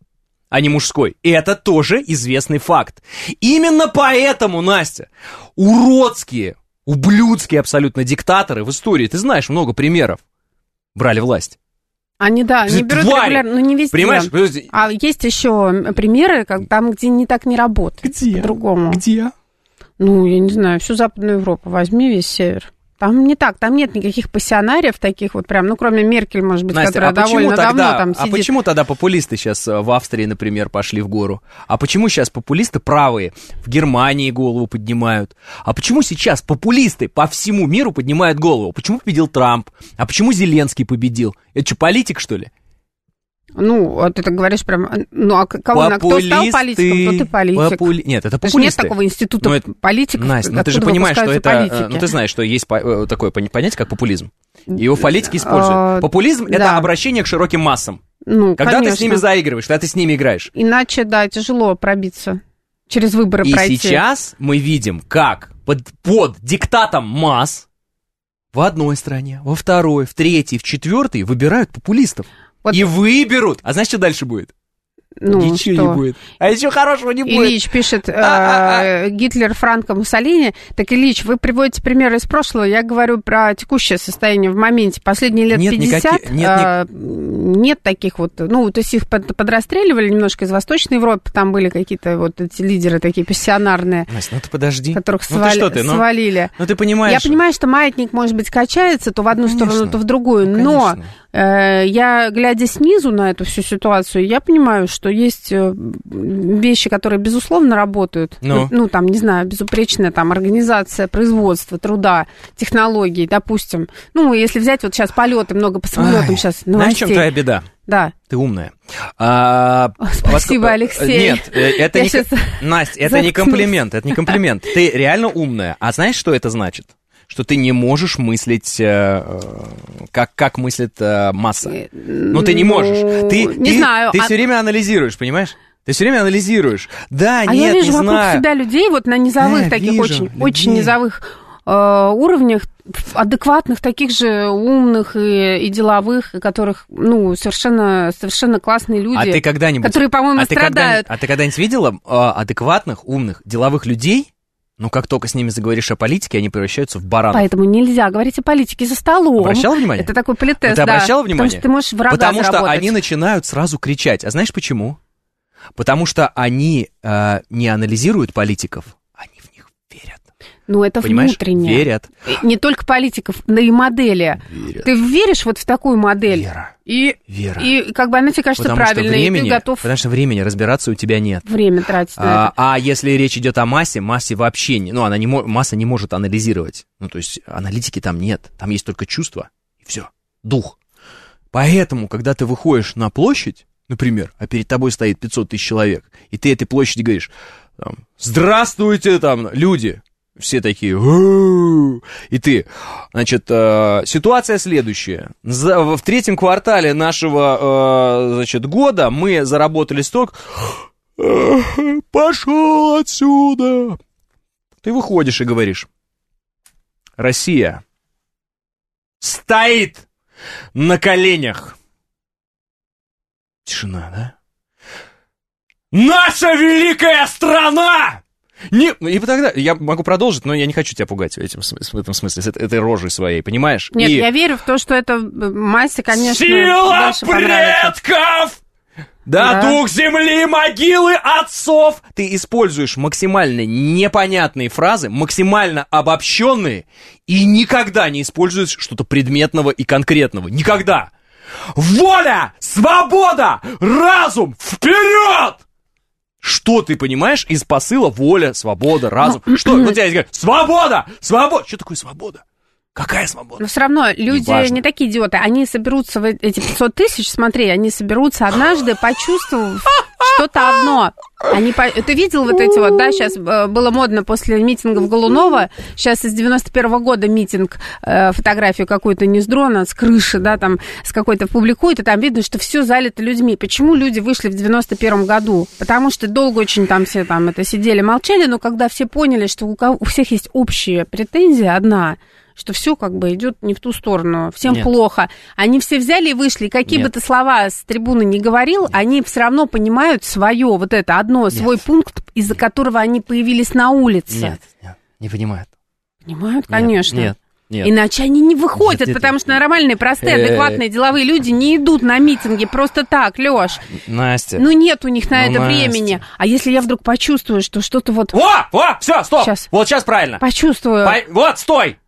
а не мужской. И это тоже известный факт. Именно поэтому, Настя, уродские, ублюдские абсолютно диктаторы в истории, ты знаешь много примеров, брали власть. Они, да, не берут регулярно, но не везде. Понимаешь? А есть еще примеры, как там, где не так не работает. Где? По-другому. Где? Ну, я не знаю, всю Западную Европу возьми, весь север. Там не так, там нет никаких пассионариев таких вот прям, ну, кроме Меркель, может быть, Настя, которая довольно давно там сидит. А почему тогда популисты сейчас в Австрии, например, пошли в гору? А почему сейчас популисты правые в Германии голову поднимают? А почему сейчас популисты по всему миру поднимают голову? Почему победил Трамп? А почему Зеленский победил? Это что, политик, что ли? Ну, ты так говоришь прям, ну, а кого, кто стал политиком, тот и политик. Нет, это Потому популисты. что нет такого института политиков, Настя, ну ты же понимаешь, что это, ну ты знаешь, что есть такое понятие, как популизм. Его политики используют. Популизм — это обращение к широким массам. Ну, когда конечно. ты с ними заигрываешь, когда ты с ними играешь. Иначе, да, тяжело пробиться, через выборы пройти. И сейчас мы видим, как под диктатом масс в одной стране, во второй, в третьей, в четвертой выбирают популистов. Вот. И выберут. А знаешь, что дальше будет? Ну, ничего что? Не будет. А еще хорошего не будет. Ильич пишет, Гитлер, Франко, Муссолини. Так, Ильич, вы приводите примеры из прошлого. Я говорю про текущее состояние в моменте. Последние лет 50 нет таких вот... Ну, то есть их подрастреливали немножко из Восточной Европы. Там были какие-то вот эти лидеры такие пассионарные. Настя, ну ты подожди. Которых свалили. Ну ты понимаешь. Я понимаю, что маятник, может быть, качается то в одну сторону, то в другую. Но я, глядя снизу на эту всю ситуацию, я понимаю, что есть вещи, которые, безусловно, работают. Ну, там, не знаю, безупречная там организация производства, труда, технологий, допустим. Ну, если взять вот сейчас полеты, много по самолетам сейчас новостей. Знаешь, в чем твоя беда? Да. Ты умная. Спасибо, Алексей. Нет, это не... Настя, это не комплимент, это не комплимент. Ты реально умная. А знаешь, что это значит? Что ты не можешь мыслить, как мыслит масса. Ну, ты не можешь. Не знаю. Ты все время анализируешь, понимаешь? Ты все время анализируешь. Да, нет, я вижу не вокруг знаю. себя людей вот на низовых таких, очень низовых уровнях, адекватных, таких же умных и деловых, и которых, ну, совершенно классные люди, а ты когда-нибудь, которые, по-моему, страдают. А ты когда-нибудь видела адекватных, умных, деловых людей? Ну, как только с ними заговоришь о политике, они превращаются в баранов. Поэтому нельзя говорить о политике за столом. Обращала внимание? Это такой политез, ты обращала внимание? Потому что ты можешь врага Потому заработать. что они начинают сразу кричать. А знаешь почему? Потому что они не анализируют политиков, они в них верят. Ну, это понимаешь? Внутренне. Верят. Не только политиков, но и модели. Верят. Ты веришь вот в такую модель? Вера. И как бы она тебе кажется правильной, и ты готов... Потому что времени разбираться у тебя нет. Время тратить на это. А если речь идет о массе вообще не... Ну, масса не может анализировать. Ну, то есть аналитики там нет. Там есть только чувство, и все. Дух. Поэтому, когда ты выходишь на площадь, например, а перед тобой стоит 500 тысяч человек, и ты этой площади говоришь, там, здравствуйте, там, люди, все такие, и ты, значит, ситуация следующая, в третьем квартале нашего, значит, года мы заработали столько, пошел отсюда, ты выходишь и говоришь, Россия стоит на коленях. Тишина, да? Наша великая страна! И тогда я могу продолжить, но я не хочу тебя пугать в этом смысле, с этой рожей своей, понимаешь? Нет, я верю в то, что это массе, конечно, сила предков! Да, дух земли, могилы отцов! Ты используешь максимально непонятные фразы, максимально обобщенные, и никогда не используешь что-то предметного и конкретного. Никогда! Воля! Свобода! Разум! Вперед! Что ты понимаешь из посыла воля, свобода, разум? Что? Вот я говорю, свобода! Свобода! Что такое свобода? Какая свобода? Но все равно люди не такие идиоты. Они соберутся, эти 500 тысяч, смотри, они соберутся однажды, почувствовав что-то одно. Ты видел вот эти вот, да, сейчас было модно после митингов Голунова, сейчас из 91-го года митинг, фотографию какую-то не с дрона, с крыши, да, там, с какой-то публикует, и там видно, что все залито людьми. Почему люди вышли в 91-м году? Потому что долго очень там все там это сидели, молчали, но когда все поняли, что у всех есть общая претензия одна, что все как бы идет не в ту сторону, всем плохо. Они все взяли и вышли. Какие бы ты слова с трибуны не говорил, они все равно понимают свое, вот это одно, свой пункт, из-за которого они появились на улице. Нет, не понимают. Понимают, конечно. Нет. Иначе они не выходят, потому что нормальные, простые, адекватные, деловые люди не идут на митинги просто так, Лёш. Настя. Ну, нет у них на это времени. А если я вдруг почувствую, что что-то вот... Все, стоп! Сейчас. Вот сейчас правильно. Почувствую. Вот, стой!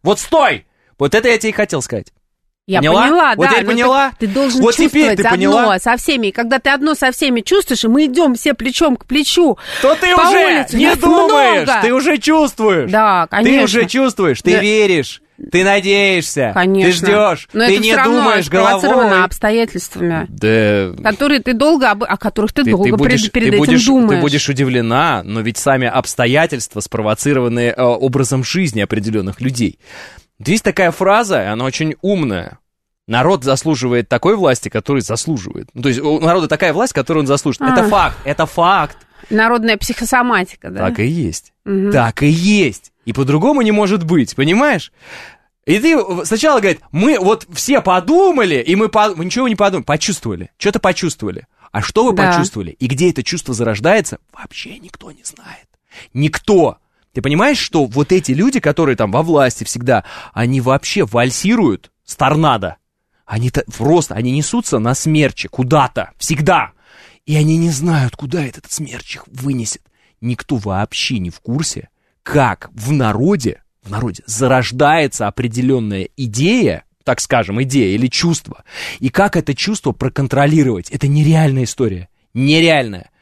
Вот это я тебе и хотел сказать. Я поняла, вот да. Теперь поняла? Ты должен вот чувствовать ты одно поняла? со всеми. И когда ты одно со всеми чувствуешь, и мы идем все плечом к плечу, то ты по уже улице, не нас думаешь, много. ты уже чувствуешь. Да, конечно. Ты уже чувствуешь, ты веришь, ты надеешься, конечно. ты ждешь, но ты это не все равно думаешь спровоцировано головой. обстоятельствами, Да. которые ты долго, о которых ты долго перед этим думаешь. Ты будешь удивлена, но ведь сами обстоятельства спровоцированы образом жизни определенных людей. Есть такая фраза, и она очень умная. Народ заслуживает такой власти, которой заслуживает. Ну, то есть у народа такая власть, которую он заслуживает. Это факт. Народная психосоматика, да? Так и есть. Так и есть. И по-другому не может быть, понимаешь? И ты сначала говоришь, мы вот все подумали, и мы ничего не подумали, почувствовали, что-то почувствовали. А что вы почувствовали? И где это чувство зарождается, вообще никто не знает. Никто. Ты понимаешь, что вот эти люди, которые там во власти всегда, они вообще вальсируют с торнадо. Они несутся на смерчи куда-то, всегда. И они не знают, куда этот смерч их вынесет. Никто вообще не в курсе, как в народе зарождается определенная идея, так скажем, идея или чувство, и как это чувство проконтролировать. Это нереальная история, нереальная.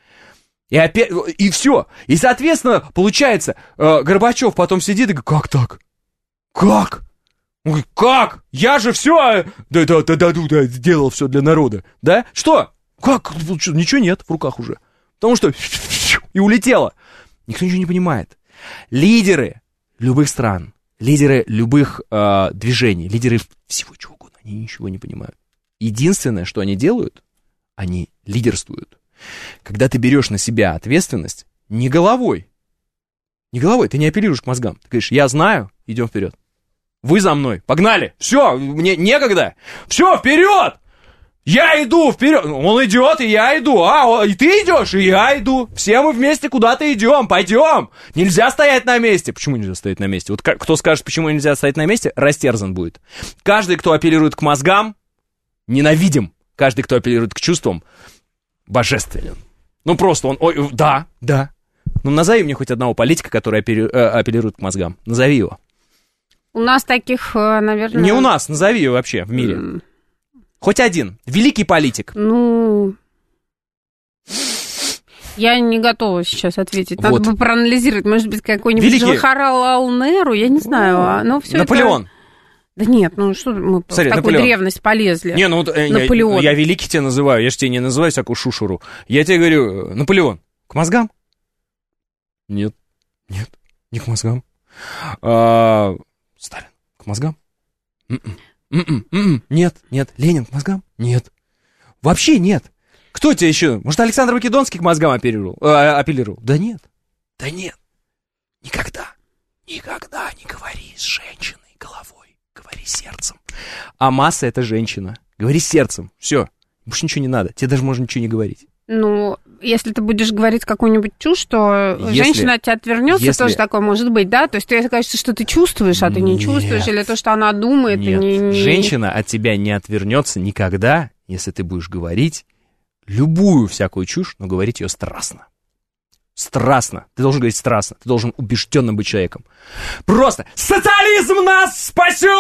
И все. И, соответственно, получается, Горбачев потом сидит и говорит, как так? Как? Он говорит, как? Я же все сделал все для народа. Да? Что? Как? Ничего нет в руках уже. Потому что и улетело. Никто ничего не понимает. Лидеры любых стран, лидеры любых движений, лидеры всего чего угодно, они ничего не понимают. Единственное, что они делают, они лидерствуют. Когда ты берешь на себя ответственность, не головой, ты не апеллируешь к мозгам. Ты говоришь, я знаю, идем вперед. Вы за мной, погнали, все, мне некогда, все, вперед! Я иду вперед, он идет, и я иду, и ты идешь, и я иду, все мы вместе куда-то идем, пойдем, нельзя стоять на месте. Почему нельзя стоять на месте? Вот кто скажет, почему нельзя стоять на месте, растерзан будет. Каждый, кто апеллирует к мозгам, ненавидим, каждый, кто апеллирует к чувствам, божественен. Ну просто он, да. Ну назови мне хоть одного политика, который апеллирует к мозгам, назови его. У нас таких, наверное... Не у нас, назови его вообще в мире. Хоть один. Великий политик. Ну... Я не готова сейчас ответить. Надо бы проанализировать. Может быть, какой-нибудь Джавахарлал Алнеру, я не знаю. Но все Наполеон. Это... Да нет, ну что мы в такую древность полезли? Не, ну Наполеон. Я великий тебя называю, я же тебе не называю всякую шушуру. Я тебе говорю, Наполеон, к мозгам? Нет, не к мозгам. Сталин, к мозгам? Нет, Ленин к мозгам? Нет. Вообще нет. Кто тебе еще? Может, Александр Македонский к мозгам апеллировал? Да нет. Никогда не говори с женщиной головой, говори сердцем. А масса — это женщина. Говори сердцем, все. Больше ничего не надо, тебе даже можно ничего не говорить. Ну, если ты будешь говорить какую-нибудь чушь, то женщина от тебя отвернется, тоже такое может быть, да? То есть тебе кажется, что ты чувствуешь, а ты не чувствуешь, или то, что она думает. Нет. Женщина от тебя не отвернется никогда, если ты будешь говорить любую всякую чушь, но говорить ее страстно. Страстно. Ты должен говорить страстно. Ты должен убежденным быть человеком. Просто социализм нас спасет!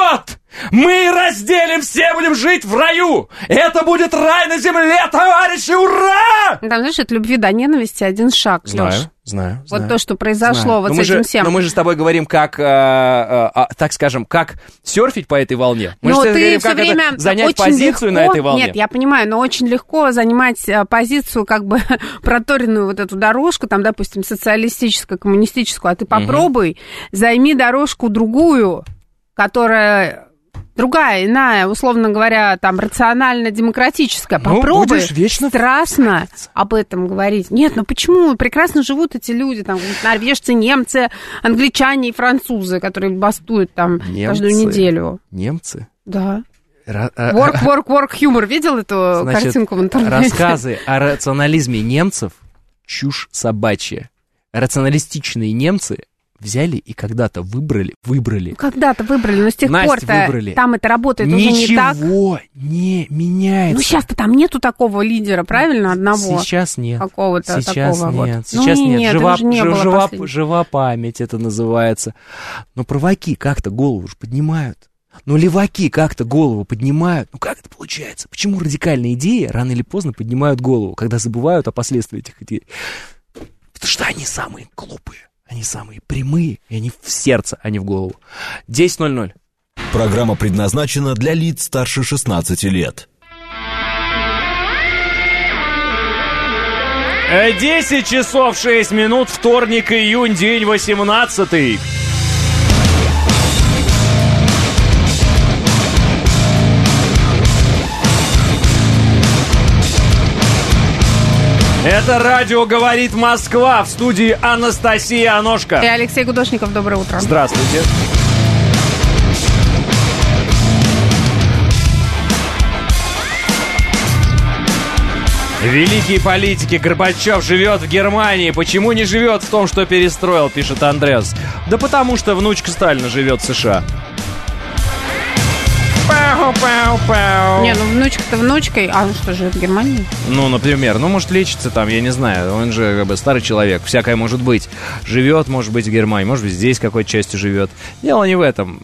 Мы разделим, все будем жить в раю! Это будет рай на земле, товарищи, ура! Там, знаешь, от любви до ненависти один шаг, Лёш. Знаю. Вот то, что произошло вот с этим всем. Но мы же с тобой говорим, как, так скажем, как серфить по этой волне. Мы же говорим, как это, занять позицию на этой волне. Нет, я понимаю, но очень легко занимать позицию, как бы проторенную вот эту дорожку, там, допустим, социалистическую, коммунистическую, а ты попробуй, займи дорожку другую, которая... Другая, иная, условно говоря, там, рационально-демократическая. Попробуй страстно об этом говорить. Нет, ну почему? Прекрасно живут эти люди, там, норвежцы, немцы, англичане и французы, которые бастуют там каждую неделю. Немцы? Да. Work, humor. Видел эту картинку в интернете? Рассказы о рационализме немцев — чушь собачья. Рационалистичные немцы взяли и когда-то выбрали. Когда-то выбрали, но с тех пор-то там это работает уже не так. Ничего не меняется. Ну, сейчас-то там нету такого лидера, правильно, одного? Сейчас нет. Какого-то сейчас такого нет. вот. Сейчас нет. Жива память это называется. Но праваки как-то голову же поднимают. Но леваки как-то голову поднимают. Ну, как это получается? Почему радикальные идеи рано или поздно поднимают голову, когда забывают о последствиях этих идей? Потому что они самые глупые. Они самые прямые, и они в сердце, а не в голову. 10:00. Программа предназначена для лиц старше 16 лет. 10 часов 6 минут, вторник, июнь, день 18. Это радио «Говорит Москва», в студии Анастасия Аношка. И Алексей Гудошников, доброе утро. Здравствуйте. Великие политики, Горбачев живет в Германии. Почему не живет в том, что перестроил, пишет Андреас. Да потому что внучка Сталина живет в США. Не, ну внучка-то внучкой, а он что, живет в Германии? Ну, например, может лечится там, я не знаю, он же как бы старый человек, всякое может быть. Живет, может быть, в Германии, может быть, здесь какой-то частью живет. Дело не в этом.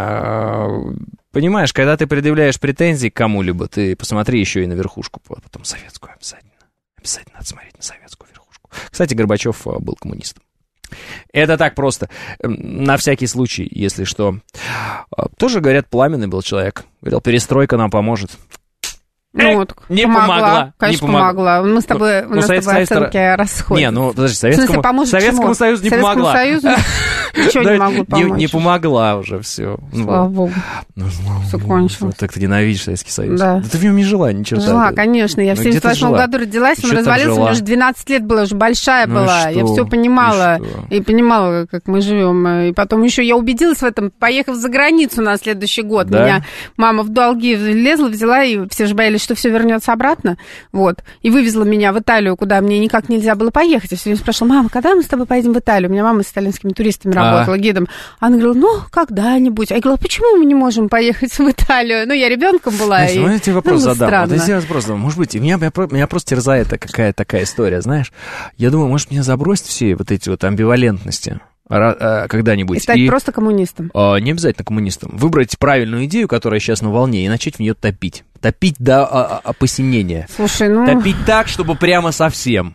Понимаешь, когда ты предъявляешь претензии к кому-либо, ты посмотри еще и на верхушку, потом советскую обязательно. Обязательно надо смотреть на советскую верхушку. Кстати, Горбачев был коммунистом. Это так просто, на всякий случай, если что. Тоже, говорят, пламенный был человек. Говорил, перестройка нам поможет. Ну вот, не помогла. Конечно, помогла. Мы с тобой, у нас с тобой оценки расходятся. Не, подожди, Советскому Союзу не помогла. Советскому Союзу ничего не могу помочь. Не помогла уже, все. Слава богу. Все кончилось. Так ты ненавидишь Советский Союз. Да. Ты в нем не жила, ни черта. Жила, конечно. Я в 78 году родилась, он развалился, у меня уже 12 лет было, уже большая была. Я все понимала. И понимала, как мы живем. И потом еще я убедилась в этом, поехав за границу на следующий год. Меня мама в долги лезла, взяла, и все же боялись, что все вернется обратно, вот, и вывезла меня в Италию, куда мне никак нельзя было поехать. Я все время спрашивала: мама, когда мы с тобой поедем в Италию? У меня мама с итальянскими туристами работала, гидом. Она говорила: когда-нибудь. А я говорила: почему мы не можем поехать в Италию? Ну, я ребенком была. Знаешь, я тебе вопрос задам. Может быть, меня просто терзает какая-то такая история, знаешь. Я думаю, может, меня забросить все вот эти вот амбивалентности когда-нибудь. И стать просто коммунистом. Не обязательно коммунистом. Выбрать правильную идею, которая сейчас на волне, и начать в нее топить. Топить до посинения. Слушай, топить так, чтобы прямо совсем.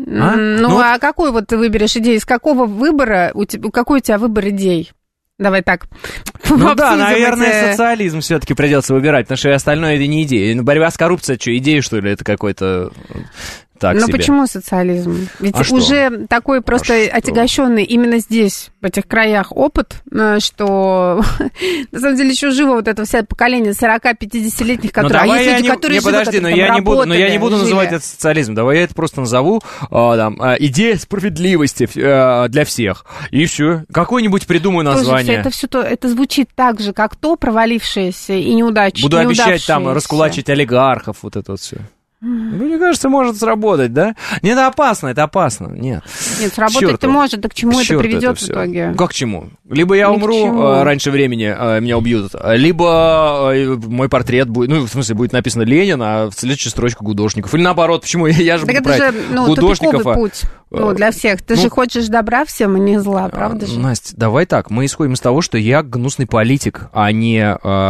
А какую вот ты выберешь идею? Из какого выбора, какой у тебя выбор идей? Давай так. Наверное, социализм все-таки придется выбирать, потому что остальное это не идея. Борьба с коррупцией, что, идея, что ли, это какой-то... Но почему социализм? Ведь уже такой просто отягощенный именно здесь, в этих краях, опыт, что на самом деле еще живо вот это вся поколение 40-50-летних, которые... А есть люди, которые живут, я не буду называть это социализм. Давай я это просто назову идея справедливости для всех. И все. Какое-нибудь придумаю название. Это звучит так же, как то провалившееся и неудачное. Буду обещать там раскулачить олигархов, вот это вот все. Мне кажется, может сработать, да? Нет, это опасно. Нет, сработать-то может, так к чему это приведет в итоге? Как к чему? Либо я умру раньше времени, меня убьют, либо мой портрет будет, будет написано Ленин, а в следующей строчке Гудошников. Или наоборот, почему? Я же буду про Гудошников. Ну, для всех. Ты же хочешь добра всем, а не зла, правда же? Настя, давай так, мы исходим из того, что я гнусный политик, а не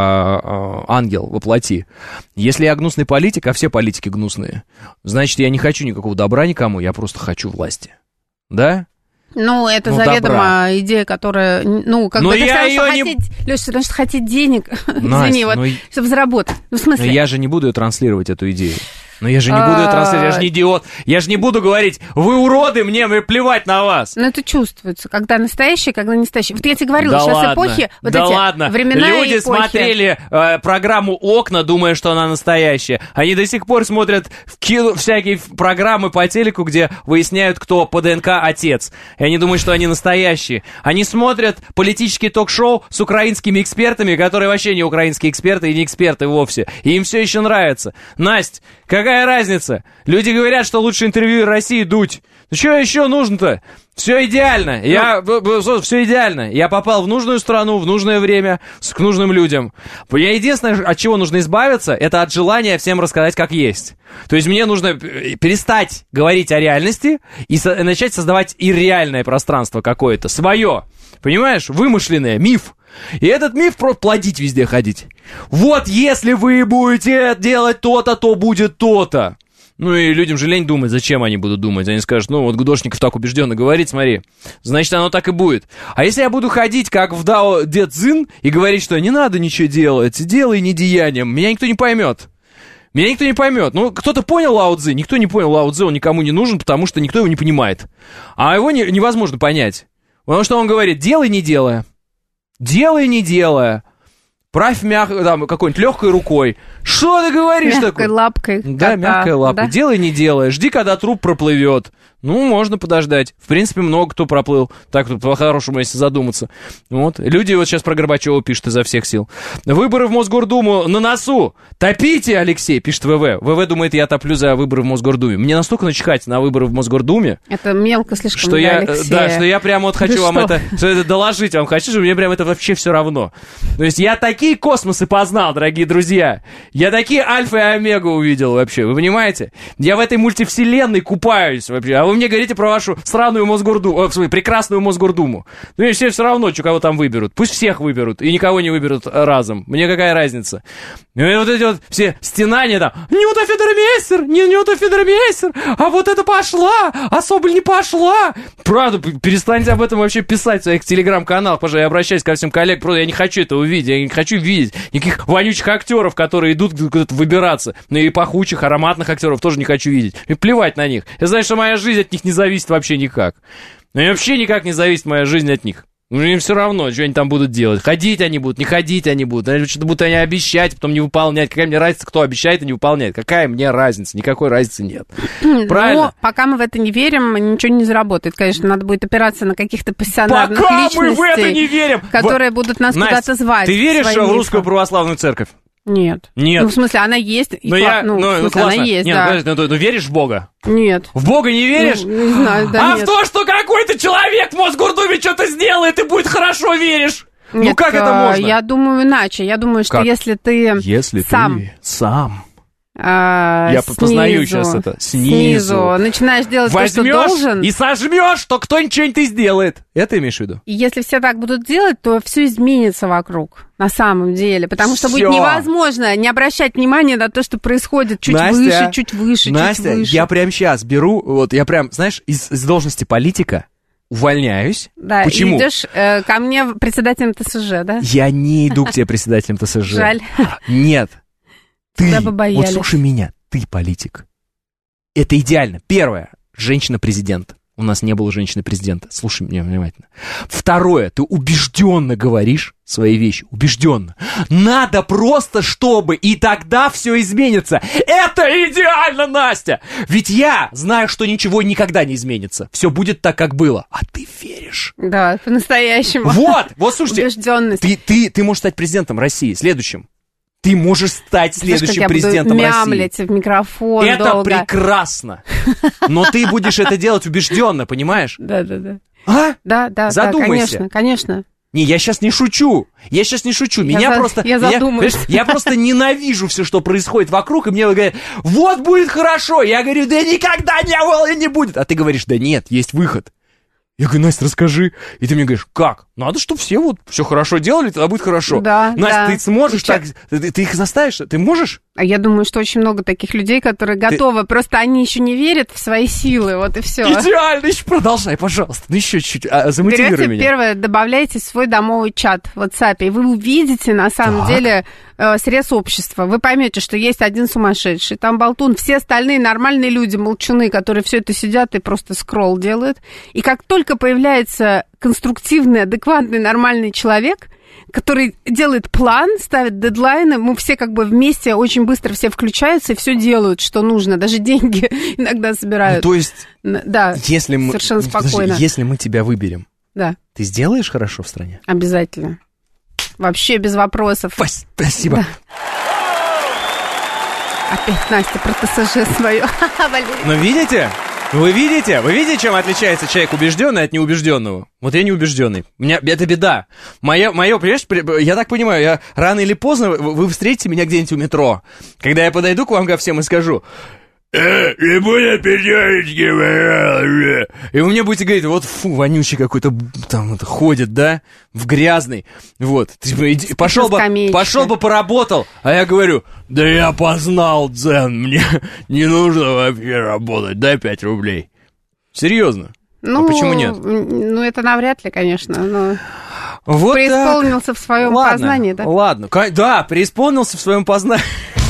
ангел воплоти. Если я гнусный политик, а все политики гнусные, значит, я не хочу никакого добра никому, я просто хочу власти. Да? Ну, это заведомо идея, которая... Ну, как бы ты все равно хотеть... Леша, потому что хотеть денег, извини, вот, чтобы заработать. Ну, в смысле... Но я же не буду ее транслировать, эту идею. Но я же не буду ее транслировать, я же не идиот. Я же не буду говорить, вы уроды, мне плевать на вас. Ну, это чувствуется, когда настоящее, когда не настоящее. Вот я тебе говорила, сейчас ладно, эпохи, вот да эти ладно. временные Люди эпохи. смотрели программу «Окна», думая, что она настоящая. Они до сих пор смотрят всякие программы по телеку, где выясняют, кто по ДНК отец. И они думают, что они настоящие. Они смотрят политические ток-шоу с украинскими экспертами, которые вообще не украинские эксперты и не эксперты вовсе. И им все еще нравится. Настя, какая разница? Люди говорят, что лучшее интервью России Дудь. Ну что еще нужно-то? Все идеально. Все идеально. Я попал в нужную страну, в нужное время, к нужным людям. Я единственное, от чего нужно избавиться, это от желания всем рассказать, как есть. То есть мне нужно перестать говорить о реальности и начать создавать ирреальное пространство какое-то, свое. Понимаешь? Вымышленное, миф. И этот миф просто плодить везде ходить. Вот если вы будете делать то-то, то будет то-то. Ну и людям же лень думать, зачем они будут думать. Они скажут, ну вот Гудошников так убежденно говорит, смотри, значит оно так и будет. А если я буду ходить, как в Дао Де Цзин, и говорить, что не надо ничего делать, делай недеянием, меня никто не поймет. Меня никто не поймет. Ну, кто-то понял Лао Цзи, никто не понял Лао Цзи, он никому не нужен, потому что никто его не понимает. А его невозможно понять. Потому что он говорит, делай не делая. Делай, не делая. Правь там, какой-нибудь легкой рукой. Что ты говоришь такое? Мягкой лапкой. Да, мягкой лапкой. Да? Делай, не делай. Жди, когда труп проплывет. Ну, можно подождать. В принципе, много кто проплыл. Так, по-хорошему, если задуматься. Вот. Люди вот сейчас про Горбачева пишут изо всех сил. Выборы в Мосгордуму на носу. Топите, Алексей, пишет ВВ. ВВ думает, я топлю за выборы в Мосгордуме. Мне настолько начихать на выборы в Мосгордуме. Это мелко слишком, что для я, Алексея. Да, что я прямо вот хочу вам это доложить. Вам хочу, что мне прям это вообще все равно. То есть я такие космосы познал, дорогие друзья. Я такие альфа и омега увидел вообще. Вы понимаете? Я в этой мультивселенной купаюсь вообще. А вы мне говорите про вашу сраную Мосгордуму, в смысле, прекрасную Мосгордуму. Ну и все равно, что кого там выберут. Пусть всех выберут, и никого не выберут разом. Мне какая разница? И вот эти вот все стенания там. Нюта Федермейстер, не Нюта Федермейстер, а вот это пошла, а Соболь не пошла. Правда, перестаньте об этом вообще писать в своих телеграм-каналах, пожалуйста, я обращаюсь ко всем коллегам, просто я не хочу этого видеть, я не хочу видеть никаких вонючих актеров, которые идут куда-то выбираться. Ну и пахучих, ароматных актеров тоже не хочу видеть. И плевать на них. Я знаю, что моя жизнь от них не зависит вообще никак. И вообще никак не зависит моя жизнь от них. Ну, им все равно, что они там будут делать. Ходить они будут, не ходить они будут. Что-то будут они обещать, потом не выполнять. Какая мне разница, кто обещает и не выполняет? Какая мне разница? Никакой разницы нет. Правильно? Но пока мы в это не верим, ничего не заработает. Конечно, надо будет опираться на каких-то пассионарных личностей. Пока мы в это не верим! Которые будут нас куда-то звать. Ты веришь в русскую православную церковь? Нет. Нет. Ну, в смысле, она есть. Классно. Она есть, нет, да. Подожди, ну веришь в Бога? Нет. В Бога не веришь? Ну, не знаю, да, а нет. В то, что какой-то человек в Мосгордуме что-то сделает, и будет хорошо, веришь? Нет, ну как это можно? Я думаю иначе. Я думаю, что если ты сам... Я познаю сейчас это. Снизу. Начинаешь делать то, что должен. И сожмешь, то кто-нибудь и сделает. Это имеешь в виду? И если все так будут делать, то все изменится вокруг. На самом деле. Потому что будет невозможно не обращать внимания на то, что происходит чуть выше, чуть выше. Я прямо сейчас беру, вот я прям, знаешь, из должности политика увольняюсь. Да, почему? Идешь ко мне председателем ТСЖ, да? Я не иду к тебе председателем ТСЖ. Жаль. Нет. Ты, вот слушай меня, ты политик. Это идеально. Первое, женщина-президент. У нас не было женщины-президента. Слушай меня внимательно. Второе, ты убежденно говоришь свои вещи. Убежденно. Надо просто, чтобы, и тогда все изменится. Это идеально, Настя! Ведь я знаю, что ничего никогда не изменится. Все будет так, как было. А ты веришь. Да, по-настоящему. Вот, слушайте. Убежденность. Ты можешь стать президентом России следующим. Ты можешь стать следующим президентом России. Мямлить в микрофон это долго. Прекрасно. Но ты будешь это делать убежденно, понимаешь? Да. А? Да, задумайся. Конечно. Не, я сейчас не шучу. Я просто ненавижу все, что происходит вокруг, и мне говорят, вот будет хорошо. Я говорю, да никогда не будет. А ты говоришь, да нет, есть выход. Я говорю, Настя, расскажи. И ты мне говоришь, как? Надо, чтобы все вот все хорошо делали, тогда будет хорошо. Да, Настя, да. ты сможешь так? Ты их заставишь? Ты можешь? А я думаю, что очень много таких людей, которые готовы. Просто они еще не верят в свои силы, вот и все. Идеально, еще продолжай, пожалуйста. Ну еще чуть-чуть, замотивируй меня. Первое, добавляйте свой домовый чат в WhatsApp, и вы увидите, на самом деле, срез общества. Вы поймете, что есть один сумасшедший, там болтун, все остальные нормальные люди, молчуны, которые все это сидят и просто скролл делают. И как только появляется конструктивный, адекватный, нормальный человек, который делает план, ставит дедлайны, мы все как бы вместе очень быстро все включаются и все делают, что нужно, даже деньги иногда собирают. Ну, то есть, да, совершенно спокойно. Если мы тебя выберем, да. Ты сделаешь хорошо в стране? Обязательно. Вообще без вопросов. Спасибо. Да. Опять Настя про ТСЖ свое. Но видите? Вы видите, чем отличается человек убежденный от неубежденного? Вот я неубежденный. У меня это беда. Понимаешь, я так понимаю, рано или поздно вы встретите меня где-нибудь у метро. Когда я подойду к вам ко всем и скажу: не будем печалить. И вы мне будете говорить: вот фу, вонючий какой-то там ходит, да, в грязный. Вот, пошел бы поработал. А я говорю: да я познал дзен, мне не нужно вообще работать, дай 5 рублей. Серьезно? Ну, а почему нет? Ну, это навряд ли, конечно, но... Вот преисполнился так. В своем познании, да? Ладно, да, преисполнился в своем познании.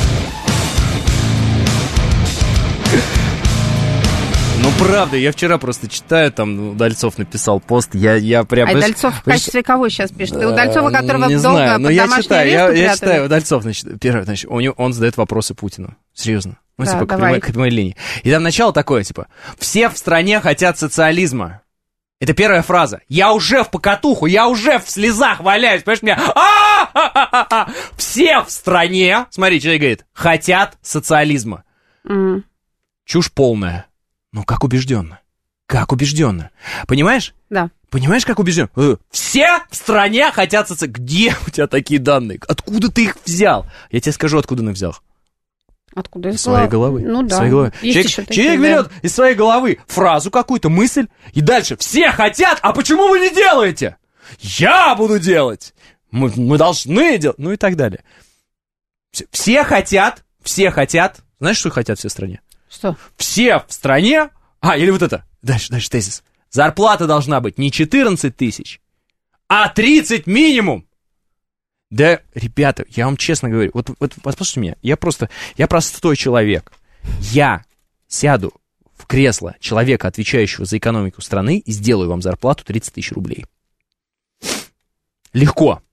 Ну, правда, я вчера просто читаю, там Удальцов написал пост, я прям... А Удальцов в качестве кого сейчас пишет? Ты Удальцова, которого не долго знаю, под домашний арест я читаю, Удальцов, значит, первое, значит, он задает вопросы Путину, серьезно, ну, да, типа, к прямой линии. И там начало такое, типа, все в стране хотят социализма. Это первая фраза. Я уже в покатуху, я уже в слезах валяюсь, понимаешь, меня... Все в стране, смотри, человек говорит, хотят социализма. Чушь полная. Ну, как убежденно. Как убежденно. Понимаешь? Да. Понимаешь, как убежденно? Все в стране хотят социализма. Где у тебя такие данные? Откуда ты их взял? Я тебе скажу, откуда их взял. Откуда? Из своей головы. Ну да. Своей головы. Человек берет из своей головы фразу какую-то, мысль, и дальше все хотят, а почему вы не делаете? Я буду делать. Мы должны делать. Ну и так далее. Все хотят. Знаешь, что хотят все в стране? Что? Все в стране... или вот это. Дальше тезис. Зарплата должна быть не 14 тысяч, а 30 минимум. Да, ребята, я вам честно говорю, вот послушайте меня, я простой человек. Я сяду в кресло человека, отвечающего за экономику страны, и сделаю вам зарплату 30 тысяч рублей. Легко.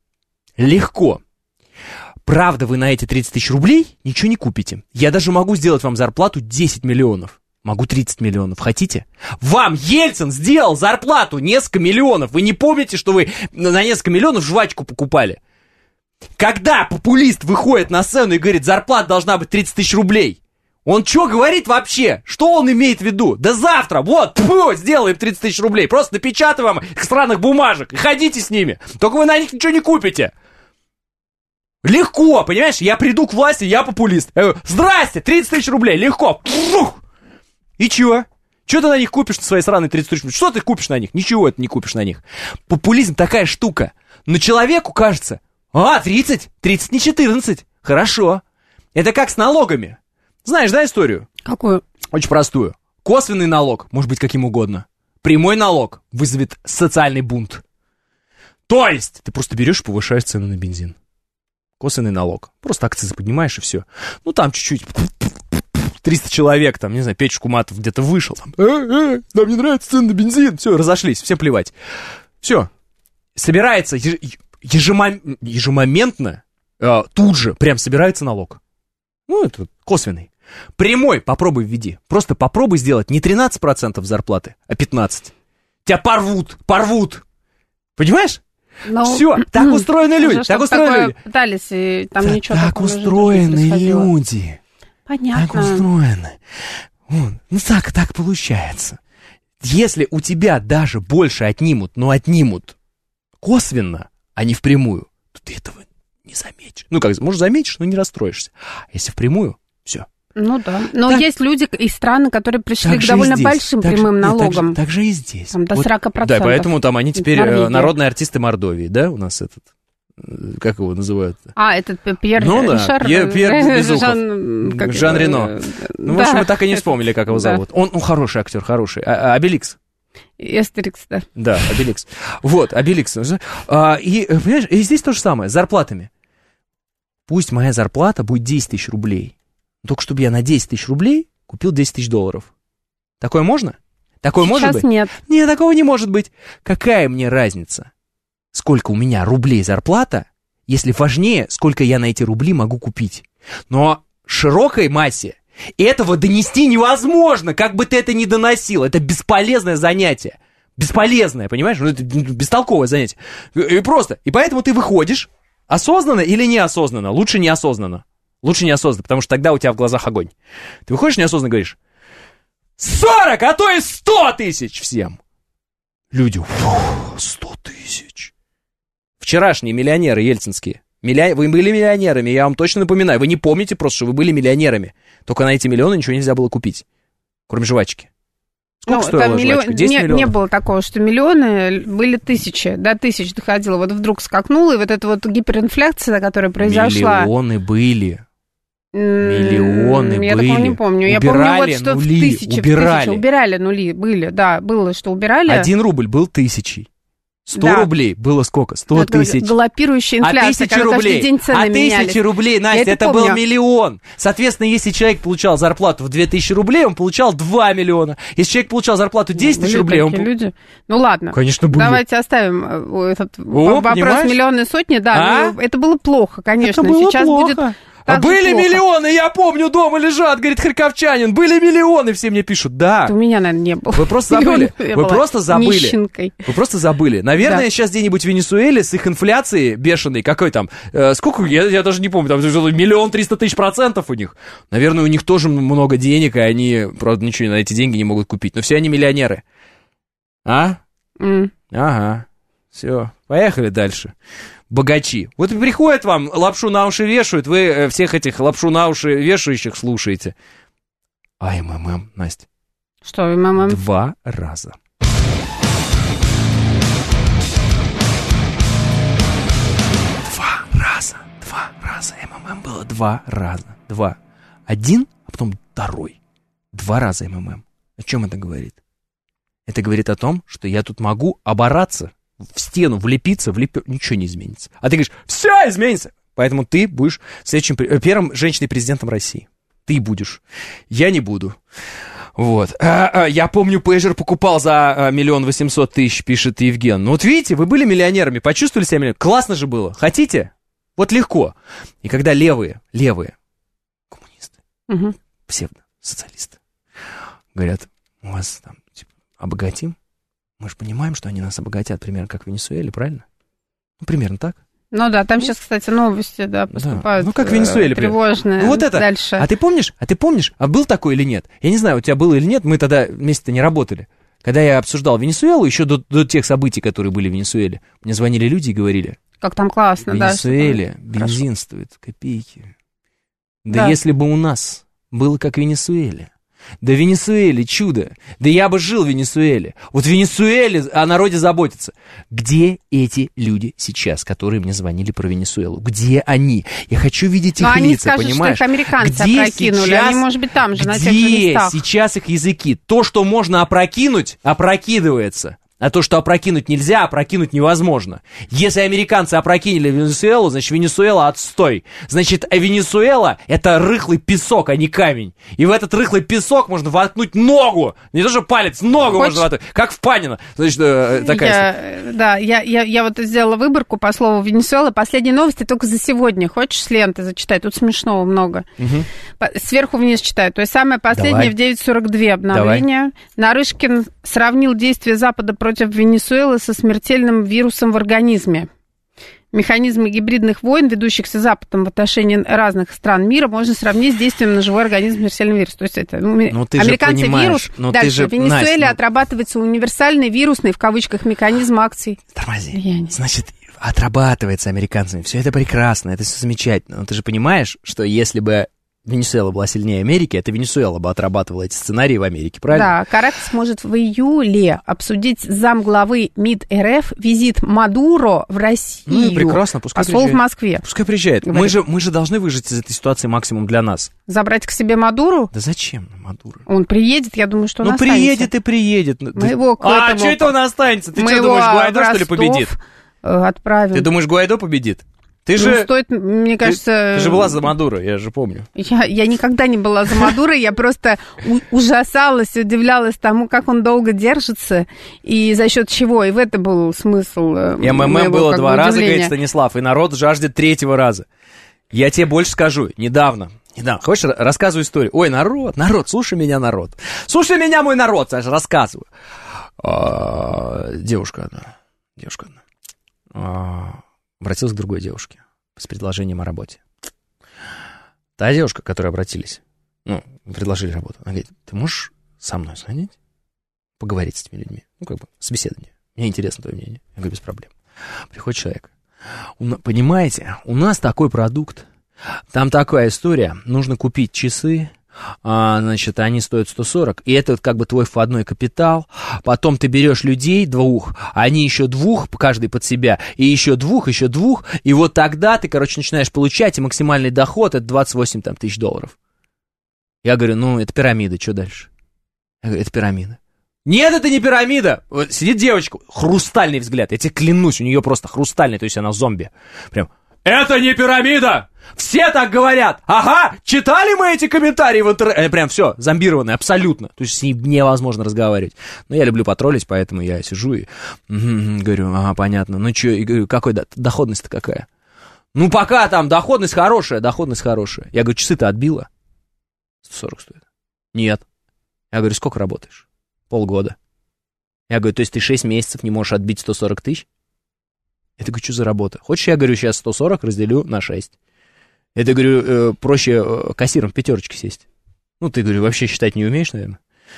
Правда, вы на эти 30 тысяч рублей ничего не купите. Я даже могу сделать вам зарплату 10 миллионов. Могу 30 миллионов. Хотите? Вам Ельцин сделал зарплату несколько миллионов. Вы не помните, что вы на несколько миллионов жвачку покупали? Когда популист выходит на сцену и говорит, зарплата должна быть 30 тысяч рублей, он что говорит вообще? Что он имеет в виду? Да завтра, сделаем 30 тысяч рублей. Просто напечатаем вам их странных бумажек и ходите с ними. Только вы на них ничего не купите. Легко, понимаешь? Я приду к власти, я популист. Я говорю, здрасте, 30 тысяч рублей, легко. И чего? Что ты на них купишь, на свои сраные 30 тысяч рублей? Что ты купишь на них? Ничего ты не купишь на них. Популизм такая штука. Но человеку кажется, 30 не 14. Хорошо. Это как с налогами. Знаешь, да, историю? Какую? Очень простую. Косвенный налог, может быть, каким угодно. Прямой налог вызовет социальный бунт. То есть, ты просто берешь и повышаешь цены на бензин. Косвенный налог. Просто акцизы поднимаешь и все. Ну, там чуть-чуть... 300 человек, там, не знаю, Петя Шкуматов где-то вышел. Там, нам не нравится цены на бензин. Все, разошлись, всем плевать. Все. Собирается ежемоментно, тут же прям собирается налог. Ну, это косвенный. Прямой попробуй введи. Просто попробуй сделать не 13% зарплаты, а 15%. Тебя порвут. Понимаешь? Все, так устроены люди. Так устроены люди. Пытались, и там ничего так устроены люди. Понятно. Так устроены. Ну так получается. Если у тебя даже больше отнимут, косвенно, а не впрямую, то ты этого не заметишь. Ну, как, может, заметишь, но не расстроишься. А если впрямую, все. Ну да. Но так, есть люди из стран, которые пришли к довольно большим прямым налогам. Так же и здесь. Там до 40%. Да, поэтому там они теперь Норвегия. народные артисты Мордовии, да, у нас этот... Как его называют? Этот Пьер Ришар. Пьер Безухов. Жан Рено. Ну, в общем, мы так и не вспомнили, как его зовут. Он хороший актер, хороший. Обеликс. Эстерикс, да. Да, Обеликс. Вот, Обеликс. И, понимаешь, и здесь то же самое, с зарплатами. Пусть моя зарплата будет 10 тысяч рублей. Только чтобы я на 10 тысяч рублей купил 10 тысяч долларов. Такое можно? Такое Сейчас может быть? нет. Нет, такого не может быть. Какая мне разница, сколько у меня рублей зарплата, если важнее, сколько я на эти рубли могу купить? Но широкой массе этого донести невозможно, как бы ты это ни доносил. Это бесполезное занятие. Бесполезное, понимаешь? Ну, это бестолковое занятие. И просто. И поэтому ты выходишь, осознанно или неосознанно. Лучше неосознанно. Лучше неосознанно, потому что тогда у тебя в глазах огонь. Ты выходишь неосознанно, говоришь: 40, а то и 100 тысяч всем. Люди: 100 тысяч. Вчерашние миллионеры ельцинские. Вы были миллионерами, я вам точно напоминаю. Вы не помните просто, что вы были миллионерами. Только на эти миллионы ничего нельзя было купить. Кроме жвачки. Сколько стоила жвачка? 10 миллионов? Не было такого, что миллионы были тысячи. До тысяч доходило. Вот вдруг скакнуло, и вот эта вот гиперинфляция, которая произошла... Миллионы были. Миллионы я были. Я такого не помню. Убирали, я помню, вот, что нули, в тысячи, убирали нули, были, да, было, что убирали. 1 рубль был 1000. 100 да. рублей было сколько? 100 тысяч. Галопирующая инфляция, а 1000 рублей, каждый день цены менялись. 1000 рублей, Настя, это был миллион. Соответственно, если человек получал зарплату в 2000 рублей, он получал 2 миллиона. Если человек получал зарплату 10 тысяч рублей, он... люди. Ну ладно. Конечно, были. Давайте оставим этот вопрос миллионы и сотни. Да, это было плохо, конечно. Это было сейчас плохо. Будет... Были миллионы, я помню, дома лежат, говорит харьковчанин. Были миллионы, все мне пишут. Да. Это у меня, наверное, не было. Вы просто забыли. Вы просто забыли. Нищенкой. Вы просто забыли. Наверное, сейчас где-нибудь в Венесуэле с их инфляцией бешеной, какой там, сколько, я даже не помню, там 1 300 000 % у них. Наверное, у них тоже много денег, и они, правда, ничего на эти деньги не могут купить. Но все они миллионеры. Ага. Все, поехали дальше. Богачи. Вот приходят вам, лапшу на уши вешают, вы всех этих лапшу на уши вешающих слушаете. А МММ, Настя? Что МММ? 2 раза. 2 раза. МММ было 2 раза. 2. 1, а потом 2. 2 раза МММ. О чем это говорит? Это говорит о том, что я тут могу обораться, в стену влепиться, ничего не изменится. А ты говоришь: все изменится. Поэтому ты будешь первым женщиной-президентом России. Ты будешь. Я не буду. Вот. Я помню, пейджер покупал за 1 800 000, пишет Евген. Ну вот видите, вы были миллионерами, почувствовали себя миллионерами. Классно же было. Хотите? Вот легко. И когда левые коммунисты, псевдо-социалисты говорят: мы вас там обогатим, мы же понимаем, что они нас обогатят, примерно как в Венесуэле, правильно? Ну, примерно так. Ну да, там сейчас, кстати, новости, поступают. Да. Ну, как в Венесуэле. Тревожные. Ну, вот это. Дальше. А ты помнишь, был такой или нет? Я не знаю, у тебя было или нет, мы тогда вместе не работали. Когда я обсуждал Венесуэлу, еще до тех событий, которые были в Венесуэле, мне звонили люди и говорили: как там классно, в Венесуэле бензин стоит копейки. Да если бы у нас было как в Венесуэле. Да в Венесуэле чудо. Да я бы жил в Венесуэле. Вот в Венесуэле о народе заботятся. Где эти люди сейчас, которые мне звонили про Венесуэлу? Где они? Я хочу видеть их лица, скажут, понимаешь? Что их американцы опрокинули. Сейчас, они, может быть, там же, на тех же местах. Где сейчас их языки? То, что можно опрокинуть, опрокидывается. А то, что опрокинуть нельзя, опрокинуть невозможно. Если американцы опрокинули Венесуэлу, значит, Венесуэла отстой. Значит, Венесуэла — это рыхлый песок, а не камень. И в этот рыхлый песок можно воткнуть ногу. Не то, что палец, ногу можно воткнуть. Как в Панина. Значит, такая... Я вот сделала выборку по слову Венесуэла. Последние новости только за сегодня. Хочешь с ленты зачитать? Тут смешного много. Сверху вниз читаю. То есть самое последнее в 9:42 обновление. Нарышкин сравнил действия Запада против Венесуэлы со смертельным вирусом в организме. Механизмы гибридных войн, ведущихся Западом в отношении разных стран мира, можно сравнить с действием на живой организм смертельного вируса. То есть это американцы вирус, дальше в Венесуэле отрабатывается универсальный вирусный, в кавычках, механизм акций. Тормози. Значит, отрабатывается американцами. Все это прекрасно, это все замечательно. Но ты же понимаешь, что если бы Венесуэла была сильнее Америки, это Венесуэла бы отрабатывала эти сценарии в Америке, правильно? Да, Каракас может в июле обсудить замглавы МИД РФ визит Мадуро в Россию. Ну, прекрасно, пускай посол приезжает. в Москве. Пускай приезжает. Мы же должны выжать из этой ситуации максимум для нас. Забрать к себе Мадуру? Да зачем Мадуро? Он приедет, я думаю, что он останется. Приедет и приедет. Мы его к этому... что это он останется? Ты что думаешь, Гуайдо, что ли, победит? Отправим. Ты думаешь, Гуайдо победит? Ты же, стоит, мне кажется... Ты же была за Мадуро, я же помню. Я никогда не была за Мадуро, я просто ужасалась, удивлялась тому, как он долго держится, и за счет чего, и в этом был смысл МММ было 2 раза, говорит Станислав, и народ жаждет 3-го раза. Я тебе больше скажу, недавно. Хочешь, рассказываю историю? Ой, народ, слушай меня, народ. Слушай меня, мой народ, я же рассказываю. Девушка одна. Обратилась к другой девушке с предложением о работе. Та девушка, к которой обратились, предложили работу, она говорит, ты можешь со мной сходить, поговорить с этими людьми? Собеседование. Мне интересно твое мнение. Я говорю, без проблем. Приходит человек. Понимаете, у нас такой продукт, там такая история, нужно купить часы, значит, они стоят 140, и это как бы твой входной капитал. Потом ты берешь людей 2, они еще 2, каждый под себя, и еще 2, и вот тогда ты, начинаешь получать, и максимальный доход это 28 тысяч долларов. Я говорю, это пирамида, что дальше? Я говорю, это пирамида. Нет, это не пирамида. Вот сидит девочка, хрустальный взгляд, я тебе клянусь, у нее просто хрустальный, то есть она зомби. Прям, это не пирамида! Все так говорят. Ага, читали мы эти комментарии в интернете? Прям все, зомбированные, абсолютно. То есть с ней невозможно разговаривать. Но я люблю потроллить, поэтому я сижу и говорю, ага, понятно. Ну что, и говорю, какой доходность-то какая? Ну пока там доходность хорошая. Я говорю, часы-то отбила? 140 стоит. Нет. Я говорю, сколько работаешь? Полгода. Я говорю, то есть ты 6 месяцев не можешь отбить 140 тысяч? Я говорю, что за работа? Хочешь, я говорю, сейчас 140 разделю на 6. Это, говорю, проще кассиром в 5 сесть. Ты, говорю, вообще считать не умеешь, наверное?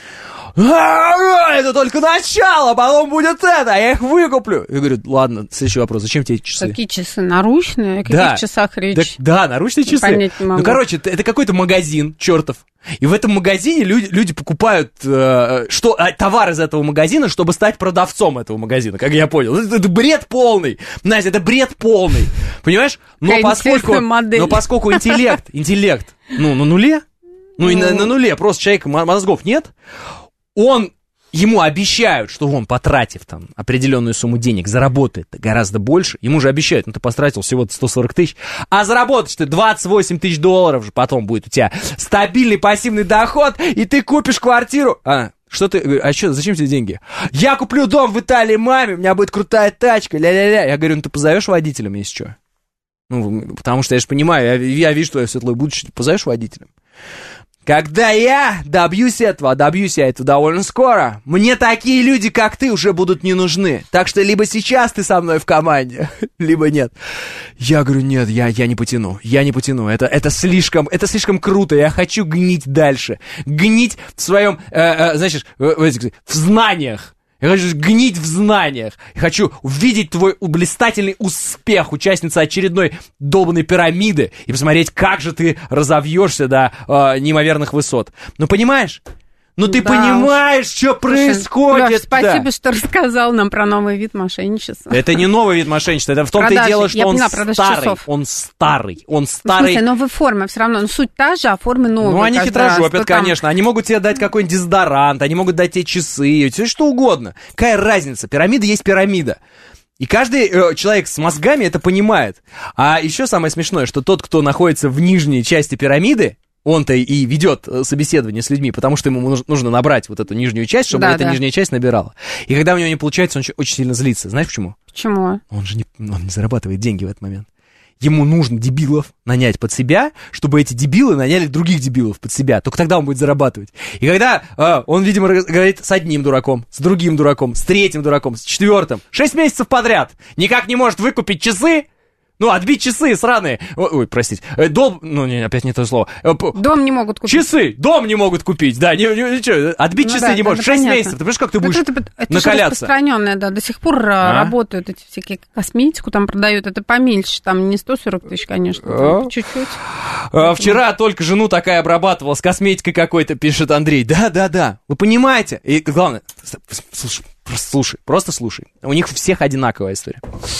Это только начало, потом будет это, я их выкуплю. Я говорю, ладно, следующий вопрос, зачем тебе эти часы? Какие часы? Наручные? О каких часах речь? Да, наручные часы. Понять не могу. Это какой-то магазин, чертов. И в этом магазине люди покупают товар из этого магазина, чтобы стать продавцом этого магазина, как я понял. Это бред полный. Настя, это бред полный. Понимаешь? Но поскольку интеллект, на нуле, и на нуле, просто человека мозгов нет, ему обещают, что он, потратив там определенную сумму денег, заработает гораздо больше. Ему же обещают, ты потратил всего-то 140 тысяч, а заработаешь ты 28 тысяч долларов же потом будет у тебя стабильный пассивный доход, и ты купишь квартиру. Зачем тебе деньги? Я куплю дом в Италии маме, у меня будет крутая тачка, ля-ля-ля. Я говорю, ты позовешь водителем, если что? Потому что я же понимаю, я вижу твое светлое будущее, ты позовешь водителем? Когда я добьюсь я этого довольно скоро, мне такие люди, как ты, уже будут не нужны. Так что либо сейчас ты со мной в команде, либо нет. Я говорю, нет, я не потяну. Это слишком круто, я хочу гнить дальше. Гнить в своем, в знаниях. Я хочу гнить в знаниях. Я хочу увидеть твой блистательный успех, участница очередной долбанной пирамиды, и посмотреть, как же ты разовьешься до неимоверных высот. Понимаешь? Ты понимаешь, что происходит? Лёш, спасибо, что рассказал нам про новый вид мошенничества. Это не новый вид мошенничества, это в том-то и дело, что он старый. В смысле, новые формы, все равно, суть та же, а формы новые. Они хитрожопят, конечно. Они могут тебе дать какой-нибудь дезодорант, они могут дать тебе часы, все что угодно. Какая разница? Пирамида есть пирамида. И каждый человек с мозгами это понимает. А еще самое смешное, что тот, кто находится в нижней части пирамиды, он-то и ведет собеседование с людьми, потому что ему нужно набрать вот эту нижнюю часть, чтобы эта нижняя часть набирала. И когда у него не получается, он очень сильно злится. Знаешь почему? Почему? Он не зарабатывает деньги в этот момент. Ему нужно дебилов нанять под себя, чтобы эти дебилы наняли других дебилов под себя. Только тогда он будет зарабатывать. И когда он, видимо, говорит с одним дураком, с другим дураком, с третьим дураком, с четвертым, 6 месяцев подряд никак не может выкупить часы, Ну, отбить часы сраные. Ой, простите. Опять не то слово. Дом не могут купить. Часы! Дом не могут купить. Да, ничего. Отбить часы не можешь. 6 месяцев. Ты понимаешь, как ты будешь накаляться? Это распространенное, да. До сих пор работают эти всякие косметику там продают. Это поменьше. Там не 140 тысяч, конечно. Чуть-чуть. Вчера только жену такая обрабатывала с косметикой какой-то, пишет Андрей. Да. Вы понимаете? И главное, просто слушай. У них у всех одинаковая история.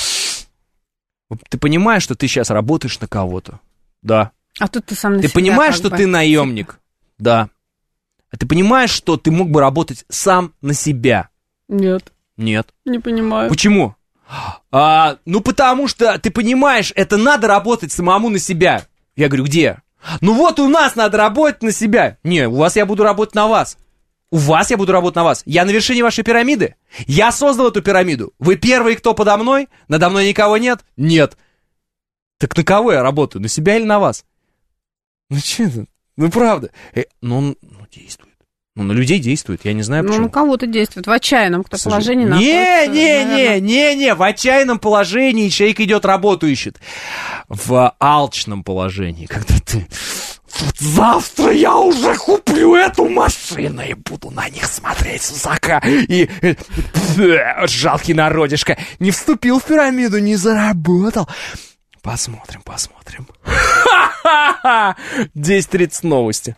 Ты понимаешь, что ты сейчас работаешь на кого-то? Да. А тут ты сам на себя. Ты понимаешь, что ты наемник? Да. А ты понимаешь, что ты мог бы работать сам на себя? Нет. Не понимаю. Почему? Потому что, ты понимаешь, это надо работать самому на себя. Я говорю, где? Ну вот у нас надо работать на себя. Не, у вас я буду работать на вас. У вас я буду работать на вас. Я на вершине вашей пирамиды. Я создал эту пирамиду. Вы первый, кто подо мной? Надо мной никого нет? Нет. Так на кого я работаю? На себя или на вас? Ну что это? Ну правда. Действует. На людей действует. Я не знаю почему. На кого-то действует. В отчаянном положении Не, в отчаянном положении человек идет, работу ищет. В алчном положении, когда ты... Вот завтра я уже куплю эту машину и буду на них смотреть свысока. И жалкий народишко не вступил в пирамиду, не заработал. Посмотрим. 10:30 новости.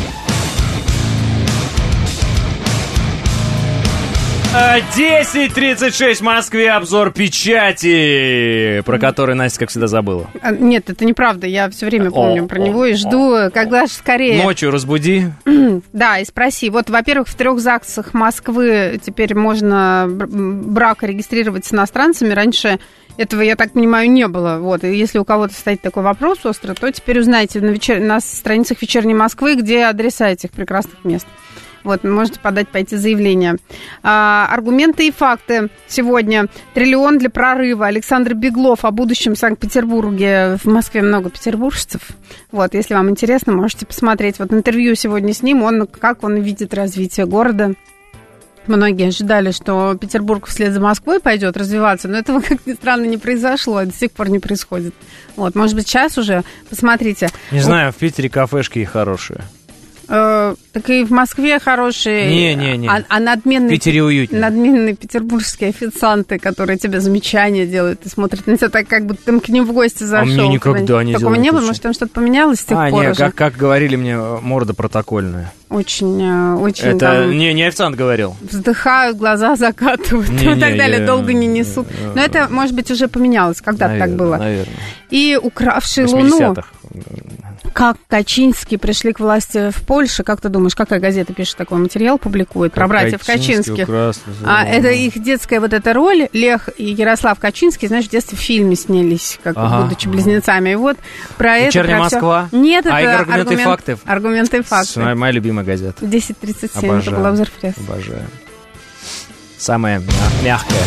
10:36 в Москве, обзор печати, про который Настя, как всегда, забыла. Нет, это неправда, я все время помню про него и жду, когда же скорее... Ночью разбуди. Да, и спроси. Вот, во-первых, в 3 ЗАГСах Москвы теперь можно брак регистрировать с иностранцами. Раньше этого, я так понимаю, не было. Вот, и если у кого-то стоит такой вопрос острый, то теперь узнаете на страницах «Вечерней Москвы», где адреса этих прекрасных мест. Вот, можете пойти заявление. Аргументы и факты сегодня. Триллион для прорыва. Александр Беглов о будущем Санкт-Петербурге. В Москве много петербуржцев. Вот, если вам интересно, можете посмотреть. Вот интервью сегодня с ним, как он видит развитие города. Многие ожидали, что Петербург вслед за Москвой пойдет развиваться, но этого, как ни странно, не произошло, до сих пор не происходит. Вот, может быть, сейчас уже, посмотрите. Не знаю, в Питере кафешки хорошие. Так и в Москве хорошие. Не. А надменные, в Питере уютнее. Надменные петербургские официанты, которые тебе замечания делают и смотрят на тебя так, как будто ты к ним в гости зашел. А мне никогда не делают. Такого не было, может, там что-то поменялось с тех пор нет, уже? Как говорили мне, морда протокольная. Очень. Это там, не официант говорил. Вздыхают, глаза закатывают и так далее, долго не несут. Но это, может быть, уже поменялось, когда-то так было. Наверное. И укравший Луну. Как Качинские пришли к власти в Польше, как ты думаешь, какая газета пишет такой материал, публикует про братьев Качинских? Это их детская вот эта роль, Лех и Ярослав Качинский, знаешь, в детстве в фильме снялись, как будучи близнецами. И вот про «Вечерняя это... Москва»? Нет, это «Аргументы и факты». «Аргументы и факты». Моя любимая газета. 10:37, это была «Узерфресс». Обожаю. Самая мягкая.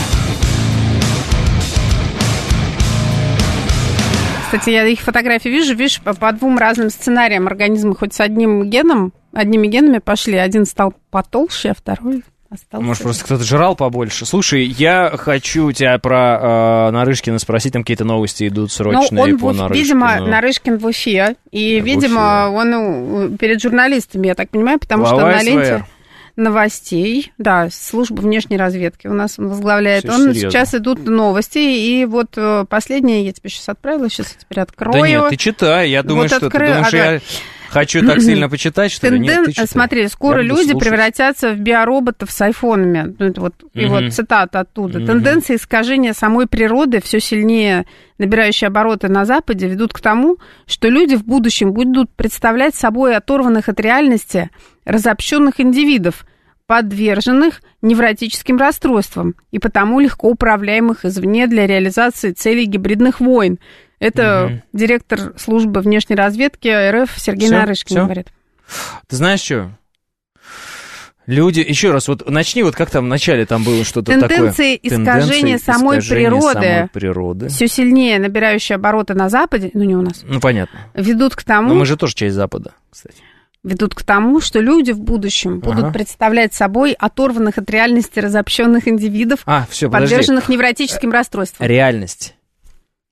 Кстати, я их фотографии вижу, видишь, по 2 разным сценариям организма хоть с одними генами пошли. Один стал потолще, а второй остался. Может, просто кто-то жрал побольше. Слушай, я хочу тебя про Нарышкина спросить, там какие-то новости идут срочные по Нарышкину. Видимо, Нарышкин в Уфе, и, видимо, он перед журналистами, я так понимаю, потому что на ленте новостей, да, служба внешней разведки у нас он возглавляет. Сейчас идут новости, и вот последнее я тебе сейчас отправила, сейчас я теперь открою. Да нет, ты читай, я думаю, вот что ты думаешь, я хочу так сильно почитать, что ли? Нет, ты читай. Смотри, скоро люди превратятся в биороботов с айфонами. И вот цитата оттуда. Тенденции искажения самой природы, все сильнее набирающие обороты на Западе, ведут к тому, что люди в будущем будут представлять собой оторванных от реальности разобщенных индивидов, подверженных невротическим расстройствам и потому легко управляемых извне для реализации целей гибридных войн. Это директор службы внешней разведки РФ Сергей Нарышкин говорит. Ты знаешь что? Люди, еще раз, вот начни, вот как там в начале там было что-то Тенденции такое. Искажения самой природы, все сильнее набирающие обороты на Западе, ну не у нас. Ну понятно. Ведут к тому... Но мы же тоже часть Запада, кстати. Ведут к тому, что люди в будущем будут представлять собой оторванных от реальности разобщенных индивидов, подверженных невротическим расстройствам. Реальность.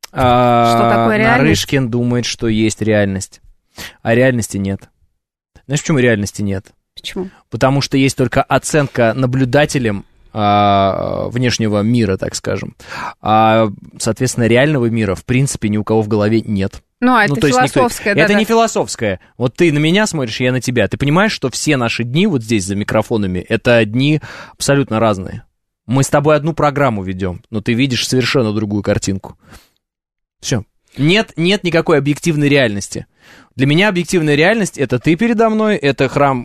Что такое реальность? Нарышкин думает, что есть реальность, а реальности нет. Знаешь, почему реальности нет? Почему? Потому что есть только оценка наблюдателем внешнего мира, так скажем. Соответственно, реального мира, в принципе, ни у кого в голове нет. Ну, это философское, да. Это не философское. Вот ты на меня смотришь, я на тебя. Ты понимаешь, что все наши дни вот здесь за микрофонами, это дни абсолютно разные. Мы с тобой одну программу ведем, но ты видишь совершенно другую картинку. Все. Нет никакой объективной реальности. Для меня объективная реальность — это ты передо мной, это храм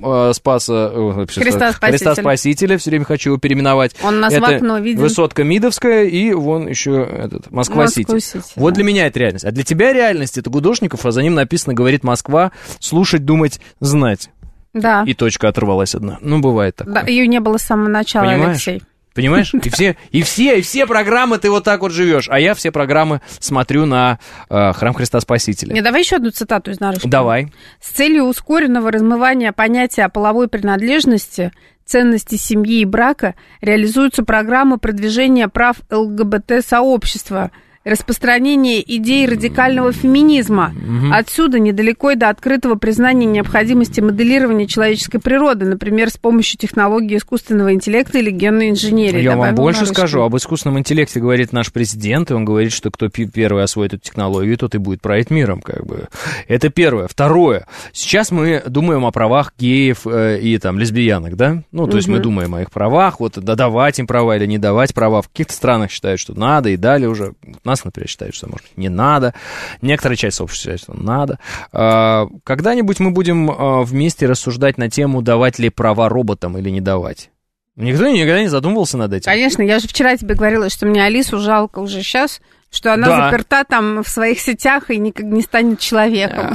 Христа Спасителя, все время хочу его переименовать. Он нас в окно виден. Высотка Мидовская и вон еще Москва-Сити. Вот для меня это реальность. А для тебя реальность — это Гудошников, а за ним написано «Говорит Москва», слушать, думать, знать. Да. И точка оторвалась одна. Ну, бывает такое. Да, ее не было с самого начала, понимаешь? Алексей. Понимаешь? И все программы ты вот так вот живешь, а я все программы смотрю на Храм Христа Спасителя. Не, давай еще одну цитату из Нарышкина. Давай. С целью ускоренного размывания понятия о половой принадлежности, ценности семьи и брака реализуются программы продвижения прав ЛГБТ-сообщества, распространение идей радикального феминизма. Отсюда недалеко и до открытого признания необходимости моделирования человеческой природы, например, с помощью технологий искусственного интеллекта или генной инженерии. Я вам больше скажу. Об искусственном интеллекте говорит наш президент, и он говорит, что кто первый освоит эту технологию, тот и будет править миром, как бы. Это первое. Второе. Сейчас мы думаем о правах геев и там лесбиянок, да? Ну, то есть мы думаем о их правах, вот давать им права или не давать права. В каких-то странах считают, что надо, и дали уже. Нас, например, считают, что, может быть, не надо. Некоторая часть сообщества считает, что надо. Когда-нибудь мы будем вместе рассуждать на тему, давать ли права роботам или не давать. Никто никогда не задумывался над этим. Конечно, я же вчера тебе говорила, что мне Алису жалко уже сейчас, что она заперта там в своих сетях и никак не станет человеком.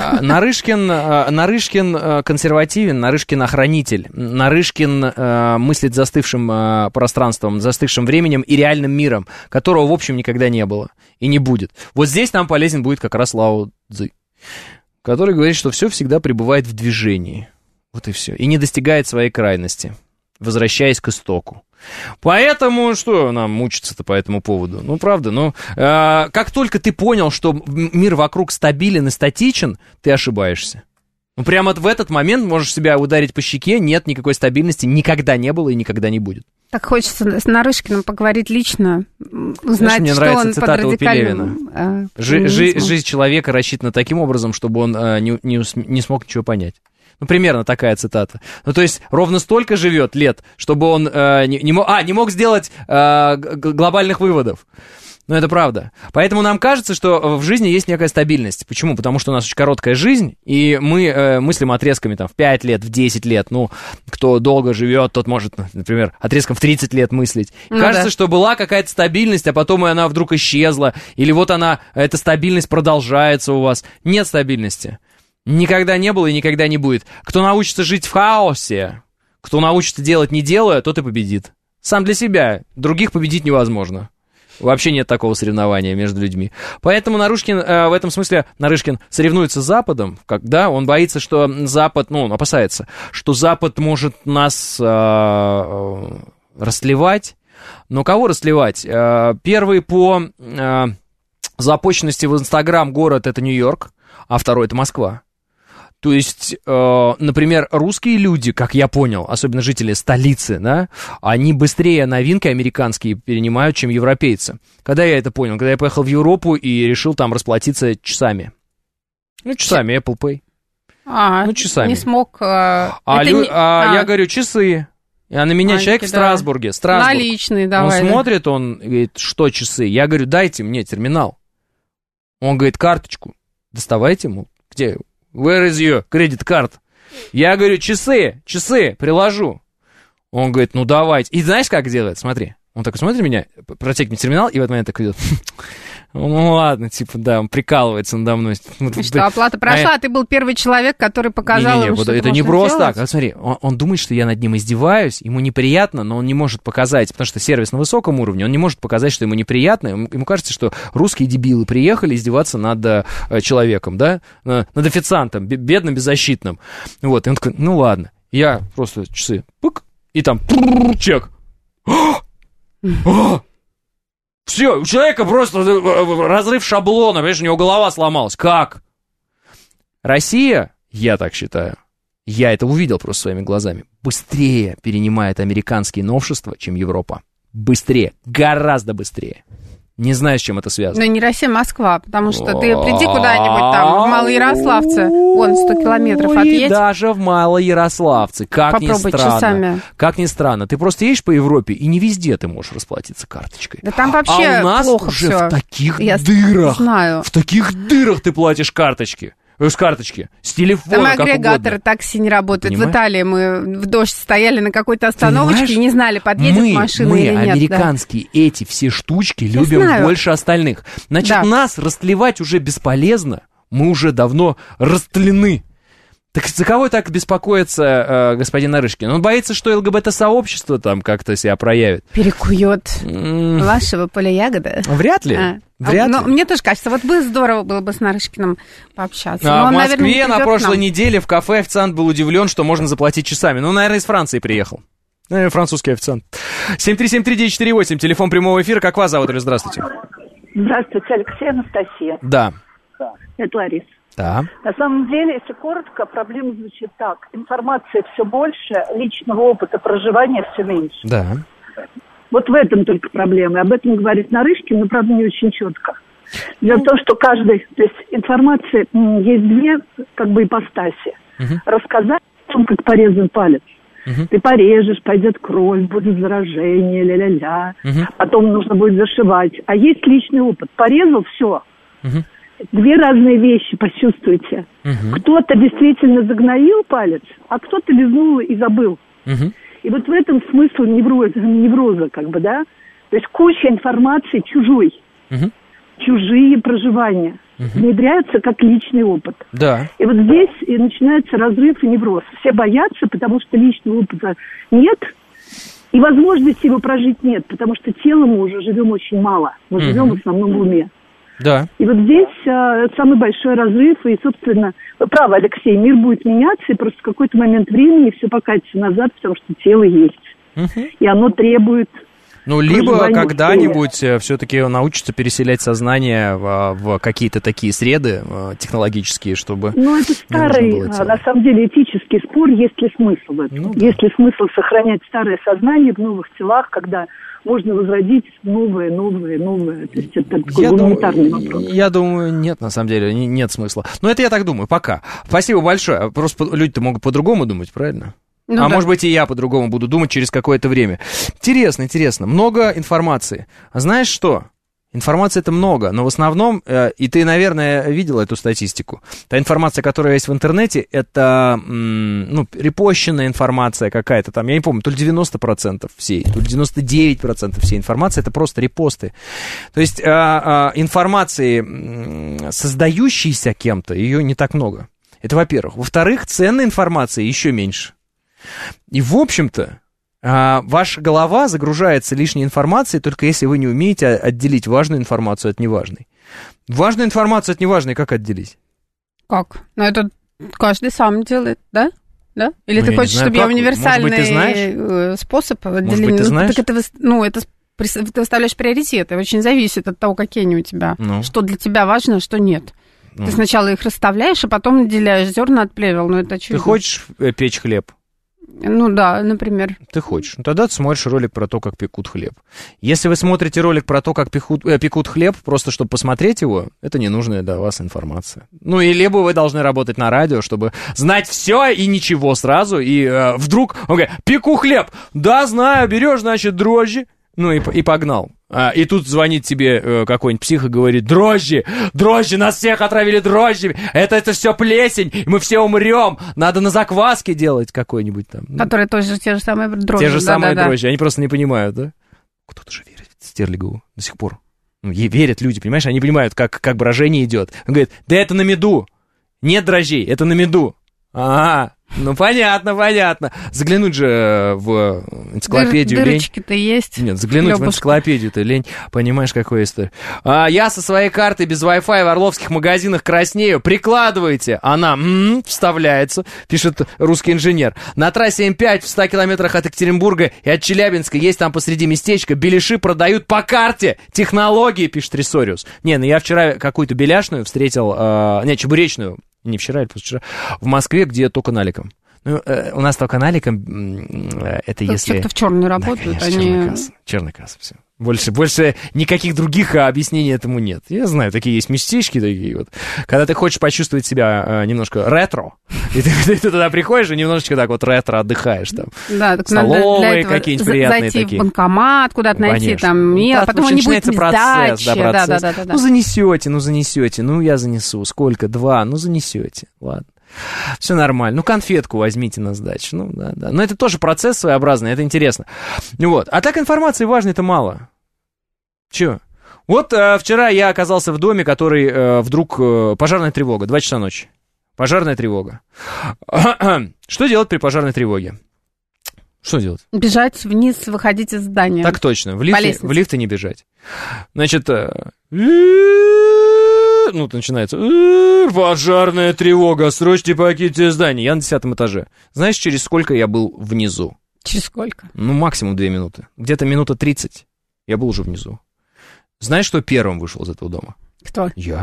Нарышкин консервативен, Нарышкин охранитель. Нарышкин мыслит застывшим пространством, застывшим временем и реальным миром, которого, в общем, никогда не было и не будет. Вот здесь нам полезен будет как раз Лао Цзы, который говорит, что все всегда пребывает в движении. Вот и все. И не достигает своей крайности, возвращаясь к истоку. Поэтому, что нам мучиться-то по этому поводу? Ну, правда, как только ты понял, что мир вокруг стабилен и статичен, ты ошибаешься. Ну, прямо в этот момент можешь себя ударить по щеке, нет никакой стабильности, никогда не было и никогда не будет. Так хочется с Нарышкиным поговорить лично, узнать, мне что нравится он цитата под радикальным... Жизнь человека рассчитана таким образом, чтобы он не смог ничего понять. Ну, примерно такая цитата. Ну, то есть, ровно столько живет лет, чтобы он не мог сделать глобальных выводов. Ну, это правда. Поэтому нам кажется, что в жизни есть некая стабильность. Почему? Потому что у нас очень короткая жизнь, и мы мыслим отрезками там, в 5 лет, в 10 лет. Ну, кто долго живет, тот может, например, отрезком в 30 лет мыслить. Кажется, что была какая-то стабильность, а потом и она вдруг исчезла. Или вот эта стабильность продолжается у вас. Нет стабильности. Никогда не было и никогда не будет. Кто научится жить в хаосе, кто научится делать не делая, тот и победит. Сам для себя. Других победить невозможно. Вообще нет такого соревнования между людьми. Поэтому Нарышкин в этом смысле соревнуется с Западом, когда он боится, что Запад, опасается, что Запад может нас растлевать. Но кого растлевать? Первый по запущенности в Инстаграм город — это Нью-Йорк, а второй — это Москва. То есть, например, русские люди, как я понял, особенно жители столицы, да, они быстрее новинки американские перенимают, чем европейцы. Когда я это понял? Когда я поехал в Европу и решил там расплатиться часами. Ну, часами, Apple Pay. Часами. Не смог... Я говорю, часы. А на меня человек в Страсбурге. Наличные, давай. Он смотрит, он говорит, что часы? Я говорю, дайте мне терминал. Он говорит, карточку. Доставайте ему. Где? Where is your credit card? Я говорю, часы, приложу. Он говорит, ну давайте. И знаешь, как делает? Смотри. Он такой смотрит на меня, протягивает мне терминал, и в этот момент так идет. Ну ладно, он прикалывается надо мной. Что, оплата прошла, а ты был первый человек, который показал ему, что это не просто так. Вот смотри, он думает, что я над ним издеваюсь, ему неприятно, но он не может показать, потому что сервис на высоком уровне, он не может показать, что ему неприятно. Ему кажется, что русские дебилы приехали издеваться над человеком, да, над официантом, бедным, беззащитным. Вот, и он такой, ну ладно, я просто часы, пык, и там чек. Все, у человека просто разрыв шаблона, понимаешь, у него голова сломалась. Как? Россия, я так считаю, я это увидел просто своими глазами, быстрее перенимает американские новшества, чем Европа. Быстрее, гораздо быстрее. Не знаю, с чем это связано. Но не Россия, Москва, потому что ты приди куда-нибудь там, в Малоярославце, вон 100 километров отъедь. Даже в Малоярославце, как ни странно. Часами. Как ни странно, ты просто едешь по Европе, и не везде ты можешь расплатиться карточкой. Да там вообще а у нас плохо уже все. в таких дырах, знаю. в таких дырах ты платишь с карточки, с телефона, там как агрегаторы угодно. такси не работают. Понимаешь? В Италии мы в дождь стояли на какой-то остановочке. Понимаешь? И не знали, подъедет машина или нет. Мы, американские, эти все штучки Я любим знаю. больше остальных. Значит, Да. нас растлевать уже бесполезно. Мы уже давно растлены. Так за кого так беспокоится господин Нарышкин? Он боится, что ЛГБТ-сообщество там как-то себя проявит. Перекует вашего поля ягода. Вряд ли. Вряд Но ли. мне тоже кажется, вот бы здорово было бы с Нарышкиным пообщаться. Но В он, наверное, не Москве на придёт к прошлой нам. неделе в кафе официант был удивлен, что можно заплатить часами. Ну, наверное, из Франции приехал. Французский официант. 7373948, телефон прямого эфира. Как вас зовут? Здравствуйте. Здравствуйте, Алексей, Анастасия. Да. Это Лариса. Да. На самом деле, если коротко, проблема звучит так. Информации все больше, личного опыта проживания все меньше. Да. Вот в этом только проблема. Об этом говорит Нарышкин, но, правда, не очень четко. Дело в том, что каждый, то есть информации есть две как бы ипостаси. Рассказать о том, как порезан палец. Ты порежешь, пойдет кровь, будет заражение, ля-ля-ля. Потом нужно будет зашивать. А есть личный опыт. Порезал, все. Две разные вещи, почувствуйте. Кто-то действительно загноил палец, а кто-то лизнул и забыл. И вот в этом смысл невроза, как бы, да? То есть куча информации чужой. Чужие проживания внедряются как личный опыт. Да. И вот здесь и начинается разрыв и невроз. Все боятся, потому что личного опыта нет, и возможности его прожить нет, потому что телом мы уже живем очень мало. Мы живем в основном в уме. Да. И вот здесь самый большой разрыв, и, собственно, вы правы, Алексей, мир будет меняться, и просто в какой-то момент времени все покатится назад, потому что тело есть. И оно требует... Ну, либо проживания когда-нибудь все-таки научится переселять сознание в какие-то такие среды технологические, чтобы... Ну, это старый, на самом деле, этический спор, есть ли смысл в этом. Ну, да. Есть ли смысл сохранять старое сознание в новых телах, когда можно возродить новое. То есть это такой гуманитарный вопрос. Я думаю, нет, на самом деле, нет смысла. Но это я так думаю, пока. Спасибо большое. Просто люди-то могут по-другому думать, правильно? Ну, да. Может быть, и я по-другому буду думать через какое-то время. Интересно. Много информации. А знаешь что? Информации это много, но в основном, и ты, наверное, видел эту статистику, та информация, которая есть в интернете, это, репощенная информация какая-то там, я не помню, то ли 90% всей, то ли 99% всей информации, это просто репосты. То есть информации, создающейся кем-то, ее не так много. Это во-первых. Во-вторых, ценной информации еще меньше. И, в общем-то, ваша голова загружается лишней информацией, только если вы не умеете отделить важную информацию от неважной. Важную информацию от неважной как отделить? Как? Ну, это каждый сам делает, да? Да? Или Ну, ты я хочешь, не знаю, чтобы я как? универсальный Может быть, ты знаешь? Способ отделения? Может быть, ты знаешь? Так это ты выставляешь приоритеты. Очень зависит от того, какие они у тебя. Ну. Что для тебя важно, а что нет. Ты сначала их расставляешь, а потом наделяешь. Зерна отплевел, ну это очевидно. Ты хочешь печь хлеб? Ну да, например. Ты хочешь. Ну, тогда ты смотришь ролик про то, как пекут хлеб. Если вы смотрите ролик про то, как пекут хлеб, просто чтобы посмотреть его, это ненужная для вас информация. Ну, и либо вы должны работать на радио, чтобы знать все и ничего сразу, и вдруг, он говорит, пеку хлеб, да, знаю, берешь, значит, дрожжи, ну, и погнал. И тут звонит тебе какой-нибудь псих и говорит, дрожжи, нас всех отравили дрожжами, это все плесень, и мы все умрем, надо на закваске делать какой-нибудь там. Которые тоже те же самые дрожжи. Те же самые дрожжи, они просто не понимают, да? Кто-то же верит в Стерлигову до сих пор. Ну, ей верят люди, понимаешь, они понимают, как брожение идет. Он говорит, да это на меду, нет дрожжей, это на меду. Ага, Ну, понятно. Заглянуть же в энциклопедию лень. Дырочки-то есть. Нет, заглянуть в энциклопедию-то лень. Понимаешь, какая история. Я со своей картой без Wi-Fi в орловских магазинах краснею. Прикладывайте. Она вставляется, пишет русский инженер. На трассе М5 в 100 километрах от Екатеринбурга и от Челябинска есть там посреди местечко. Беляши продают по карте. Технологии, пишет Ресориус. Не, ну я вчера какую-то беляшную встретил, чебуречную. Не вчера или позавчера, в Москве, где только наликом. Ну, у нас только наликом, это если... Те, кто в черную работают, да, конечно, черная касса, все. Больше никаких других объяснений этому нет. Я знаю, такие есть местечки такие вот. Когда ты хочешь почувствовать себя немножко ретро, и ты туда приходишь и немножечко так вот ретро отдыхаешь там. Да, так столовые какие-нибудь приятные зайти такие. В банкомат, куда-то найти там, да, потом не будет процесс, сдачи. процесс. Да. Ну, занесете, ну, я занесу. Сколько? 2, ну, занесете. Ладно. Все нормально. Ну, конфетку возьмите на сдачу. Ну, да. Но это тоже процесс своеобразный, это интересно. Вот. А так информации важной-то мало. Чего? Вот вчера я оказался в доме, который вдруг... пожарная тревога, 2 часа ночи. Пожарная тревога. Что делать при пожарной тревоге? Что делать? Бежать вниз, выходить из здания. Так точно. В лифты не бежать. Значит... Ну, начинается. Пожарная тревога, срочно покиньте здание. Я на 10 этаже. Знаешь, через сколько я был внизу? Через сколько? Ну, максимум 2 минуты. Где-то минута 30. Я был уже внизу. Знаешь, кто первым вышел из этого дома? Кто? Я.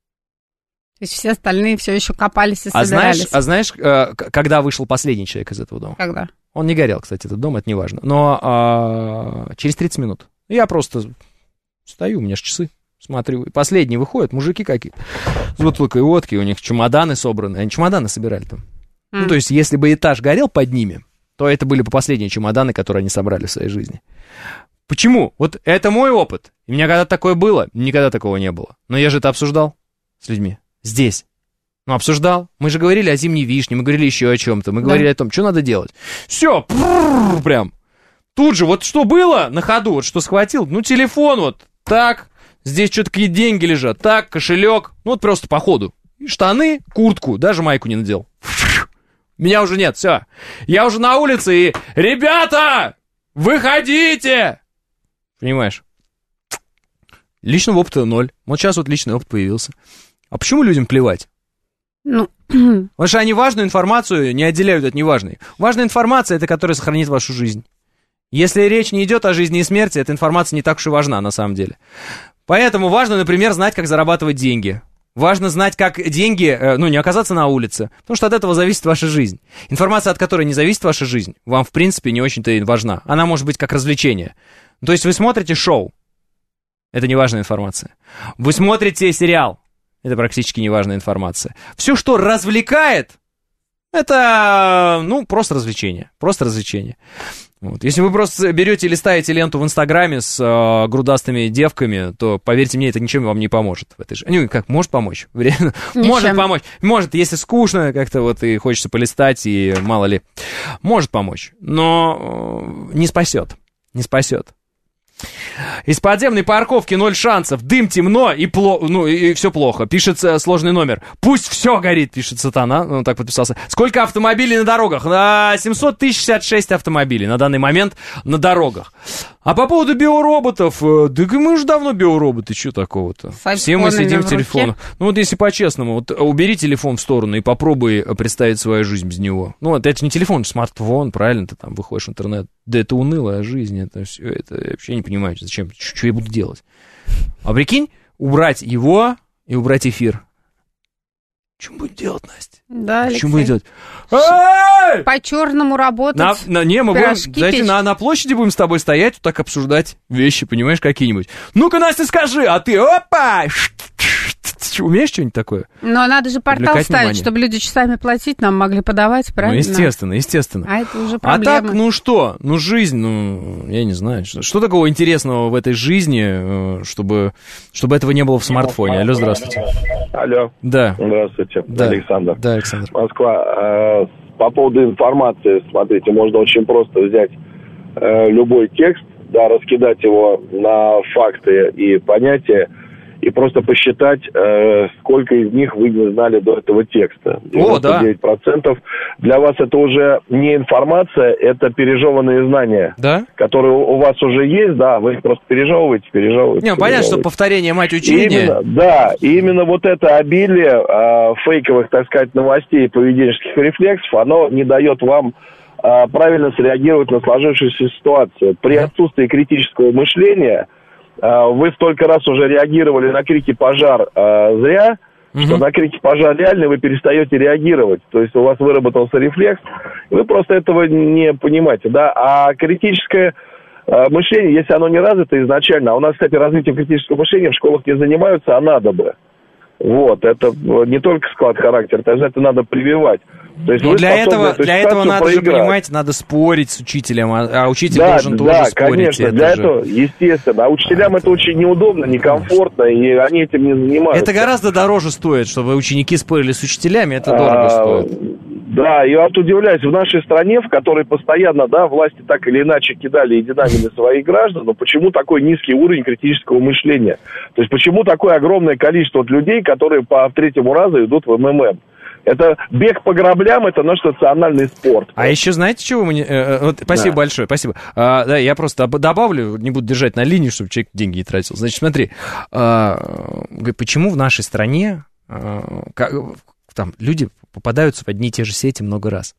То есть все остальные все еще копались и собирались. А знаешь, когда вышел последний человек из этого дома? Когда? Он не горел, кстати, этот дом, это не важно. Но через 30 минут. Я просто стою, у меня же часы. Смотрю, последние выходят, мужики какие-то с бутылкой водки, у них чемоданы собраны, они чемоданы собирали там. Ну, то есть, если бы этаж горел под ними, то это были бы последние чемоданы, которые они собрали в своей жизни. Почему? Вот это мой опыт. У меня когда-то такое было, никогда такого не было. Но я же это обсуждал с людьми. Здесь. Ну, обсуждал. Мы же говорили о зимней вишне, мы говорили еще о чем-то, мы говорили о том, что надо делать. Все, прям. Тут же, вот что было на ходу, вот что схватил, ну, телефон вот, так. Здесь что-то какие-то деньги лежат. Так, кошелек. Ну, вот просто по ходу. Штаны, куртку, даже майку не надел. Меня уже нет, все. Я уже на улице и... Ребята! Выходите! Понимаешь? Личного опыта 0. Вот сейчас вот личный опыт появился. А почему людям плевать? Ну... Потому что они важную информацию не отделяют от неважной. Важная информация — это которая сохранит вашу жизнь. Если речь не идет о жизни и смерти, эта информация не так уж и важна на самом деле. Поэтому важно, например, знать, как зарабатывать деньги. Важно знать, как деньги, не оказаться на улице, потому что от этого зависит ваша жизнь. Информация, от которой не зависит ваша жизнь, вам, в принципе, не очень-то и важна. Она может быть как развлечение. То есть вы смотрите шоу, это неважная информация. Вы смотрите сериал, это практически неважная информация. Все, что развлекает, это, просто развлечение. Просто развлечение. Вот. Если вы просто берете или ставите ленту в Инстаграме с грудастыми девками, то, поверьте мне, это ничем вам не поможет в этой жизни. Как, может помочь? Может помочь. Может, если скучно как-то вот и хочется полистать, и мало ли. Может помочь, но не спасет. Не спасет. Из подземной парковки 0 шансов. Дым, темно и и все плохо. Пишет сложный номер. Пусть все горит, пишет Сатана. Он так подписался. Сколько автомобилей на дорогах? 700 автомобилей на данный момент на дорогах. А по поводу биороботов, да мы уже давно биороботы, что такого-то? Все мы сидим в телефонах. Ну вот если по-честному, вот убери телефон в сторону и попробуй представить свою жизнь без него. Ну вот это не телефон, это смартфон, правильно, ты там выходишь в интернет. Да это унылая жизнь, это все, это я вообще не понимаю, зачем, что я буду делать. А прикинь, убрать его и убрать эфир. Что будет делать, Настя? Да, Алексей. Что будет делать? По-черному работать. Мы будем, знаете, на площади будем с тобой стоять, вот так обсуждать вещи, понимаешь, какие-нибудь. Ну-ка, Настя, скажи, а ты, опа! Умеешь что-нибудь такое? Но надо же портал ставить, чтобы люди часами платить, нам могли подавать, правильно? Ну, естественно. А это уже проблема. А так, что? Жизнь, я не знаю. Что такого интересного в этой жизни, чтобы этого не было в смартфоне? Алло, здравствуйте. Алло. Да. Здравствуйте, да. Александр. Да, Александр. Москва. По поводу информации, смотрите, можно очень просто взять любой текст, да, раскидать его на факты и понятия, и просто посчитать, сколько из них вы не знали до этого текста. 99% для вас это уже не информация, это пережеванные знания, которые у вас уже есть, да, вы их просто пережевываете. Не, понятно, что повторение мать учения. И именно вот это обилие фейковых, так сказать, новостей и поведенческих рефлексов, оно не дает вам правильно среагировать на сложившуюся ситуацию. При отсутствии критического мышления вы столько раз уже реагировали на крики «пожар» зря, что на крики «пожар» реально вы перестаете реагировать. То есть у вас выработался рефлекс, вы просто этого не понимаете, да. А критическое мышление, если оно не развито изначально, а у нас, кстати, развитием критического мышления в школах не занимаются, а надо бы. Вот, это не только склад характера, это надо прививать. То есть для этого надо же, понимаете, надо спорить с учителем, а учитель должен тоже спорить. Конечно, для этого, естественно. А учителям это очень неудобно, некомфортно, и они этим не занимаются. Это гораздо дороже стоит, чтобы ученики спорили с учителями, это дорого стоит. Да, я вот удивляюсь, в нашей стране, в которой постоянно, да, власти так или иначе кидали и динамили своих граждан, но почему такой низкий уровень критического мышления? То есть почему такое огромное количество людей, которые по третьему разу идут в МММ? Это бег по граблям, это наш национальный спорт. А еще знаете, чего мы... спасибо большое, спасибо. Да, я просто добавлю, не буду держать на линии, чтобы человек деньги не тратил. Значит, смотри, почему в нашей стране там люди попадаются в одни и те же сети много раз?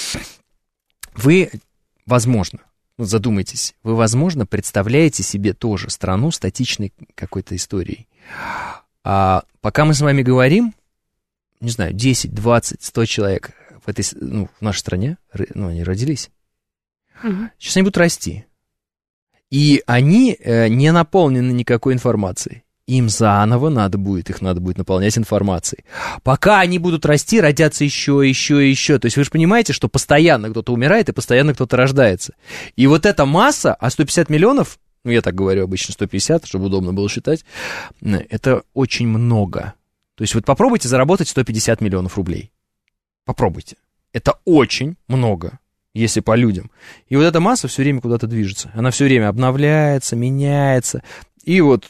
Вы, возможно, задумайтесь, вы, возможно, представляете себе тоже страну статичной какой-то историей. А пока мы с вами говорим, не знаю, 10, 20, 100 человек в нашей стране, они родились. Сейчас они будут расти. И они не наполнены никакой информацией. Им заново их надо будет наполнять информацией. Пока они будут расти, родятся еще. То есть вы же понимаете, что постоянно кто-то умирает и постоянно кто-то рождается. И вот эта масса, а 150 миллионов, я так говорю обычно 150, чтобы удобно было считать, это очень много. То есть вот попробуйте заработать 150 миллионов рублей. Попробуйте. Это очень много, если по людям. И вот эта масса все время куда-то движется. Она все время обновляется, меняется. И вот,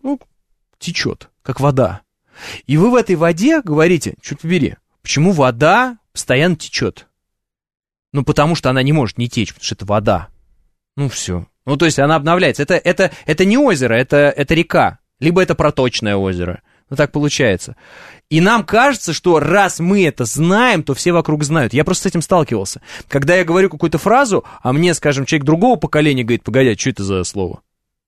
течет, как вода. И вы в этой воде говорите, черт побери, почему вода постоянно течет? Потому что она не может не течь, потому что это вода. Все. То есть она обновляется. Это не озеро, это река. Либо это проточное озеро. Так получается. И нам кажется, что раз мы это знаем, то все вокруг знают. Я просто с этим сталкивался. Когда я говорю какую-то фразу, а мне, скажем, человек другого поколения говорит, погоди, что это за слово?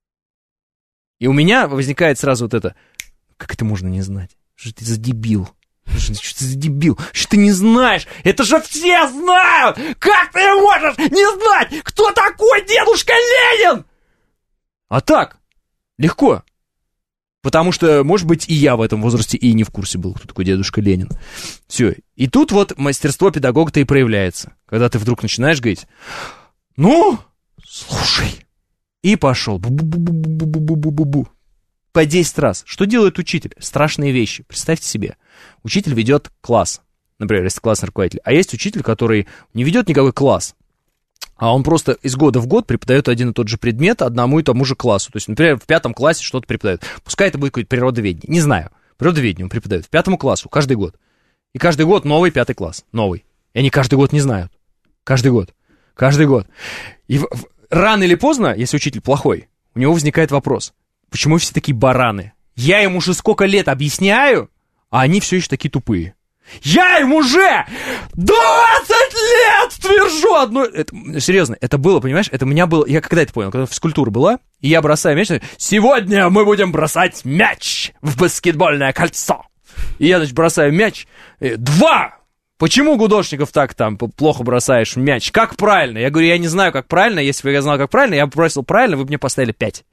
И у меня возникает сразу вот это, как это можно не знать? Что ты за дебил? Что ты за дебил? Что ты не знаешь? Это же все знают! Как ты можешь не знать, кто такой дедушка Ленин? А так, легко. Потому что, может быть, и я в этом возрасте и не в курсе был, кто такой дедушка Ленин. Все. И тут вот мастерство педагога-то и проявляется. Когда ты вдруг начинаешь говорить, слушай. И пошел. Бу-бу-бу-бу-бу-бу-бу-бу. По 10 раз. Что делает учитель? Страшные вещи. Представьте себе. Учитель ведет класс. Например, если классный руководитель. А есть учитель, который не ведет никакой класс. А он просто из года в год преподает один и тот же предмет одному и тому же классу. То есть, например, в 5 классе что-то преподает. Пускай это будет какое-то природоведение. Не знаю. Природоведение он преподает в 5 классу каждый год. И каждый год новый 5 класс. Новый. И они каждый год не знают. Каждый год. И рано или поздно, если учитель плохой, у него возникает вопрос. Почему все такие бараны? Я им уже сколько лет объясняю, а они все еще такие тупые. Я им уже 20 лет твержу одно... Серьезно, это было, понимаешь? Это у меня было... Я когда это понял? Когда физкультура была, и я бросаю мяч. Сегодня мы будем бросать мяч в баскетбольное кольцо. И я, бросаю мяч. 2! Почему, Гудошников, так там плохо бросаешь мяч? Как правильно? Я говорю, я не знаю, как правильно. Если бы я знал, как правильно, я бы бросил правильно, вы бы мне поставили 5.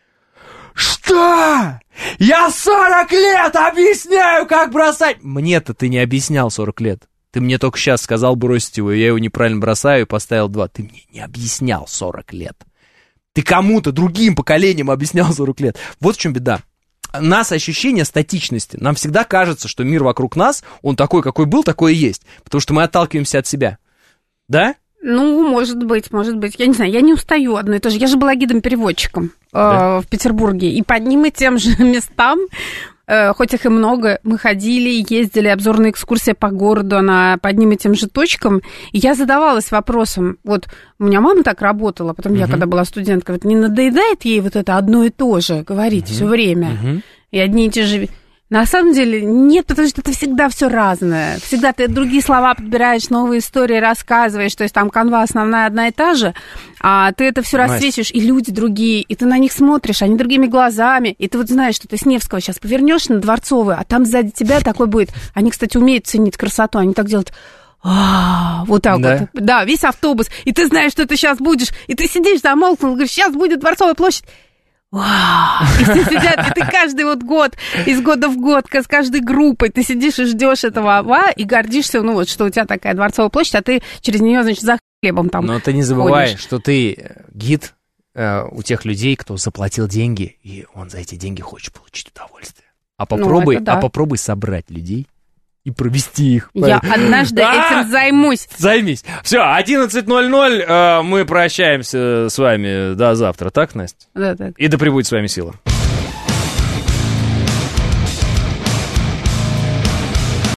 Что? Я 40 лет объясняю, как бросать! Мне-то ты не объяснял 40 лет. Ты мне только сейчас сказал бросить его, я его неправильно бросаю и поставил 2. Ты мне не объяснял 40 лет. Ты кому-то, другим поколениям объяснял 40 лет. Вот в чем беда. У нас ощущение статичности. Нам всегда кажется, что мир вокруг нас, он такой, какой был, такой и есть. Потому что мы отталкиваемся от себя. Да? Ну, может быть. Я не знаю, я не устаю одно и то же. Я же была гидом-переводчиком в Петербурге. И по одним и тем же местам, хоть их и много, мы ходили, ездили, обзорная экскурсия по городу, она по одним и тем же точкам. И я задавалась вопросом, вот у меня мама так работала, потом я, когда была студенткой, вот не надоедает ей вот это одно и то же говорить все время? И одни и те же... На самом деле нет, потому что это всегда все разное. Всегда ты другие слова подбираешь, новые истории рассказываешь. То есть там канва основная одна и та же, а ты это все рассвечиваешь, и люди другие, и ты на них смотришь, они другими глазами. И ты вот знаешь, что ты с Невского сейчас повернешь на Дворцовую, а там сзади тебя такой будет. Они, кстати, умеют ценить красоту, они так делают... вот так вот. Да, весь автобус. И ты знаешь, что ты сейчас будешь. И ты сидишь замолкнул, говоришь, сейчас будет Дворцовая площадь. Вау! И все сидят, и ты каждый вот год, из года в год, с каждой группой, ты сидишь и ждешь этого и гордишься, ну вот, что у тебя такая Дворцовая площадь, а ты через нее, значит, за хлебом там. Но ты не забывай, что ты гид у тех людей, кто заплатил деньги, и он за эти деньги хочет получить удовольствие. А попробуй собрать людей и провести их. Я однажды этим займусь. Займись. Все, 11:00, мы прощаемся с вами до завтра, так, Настя? Да, так. И да пребудет с вами сила.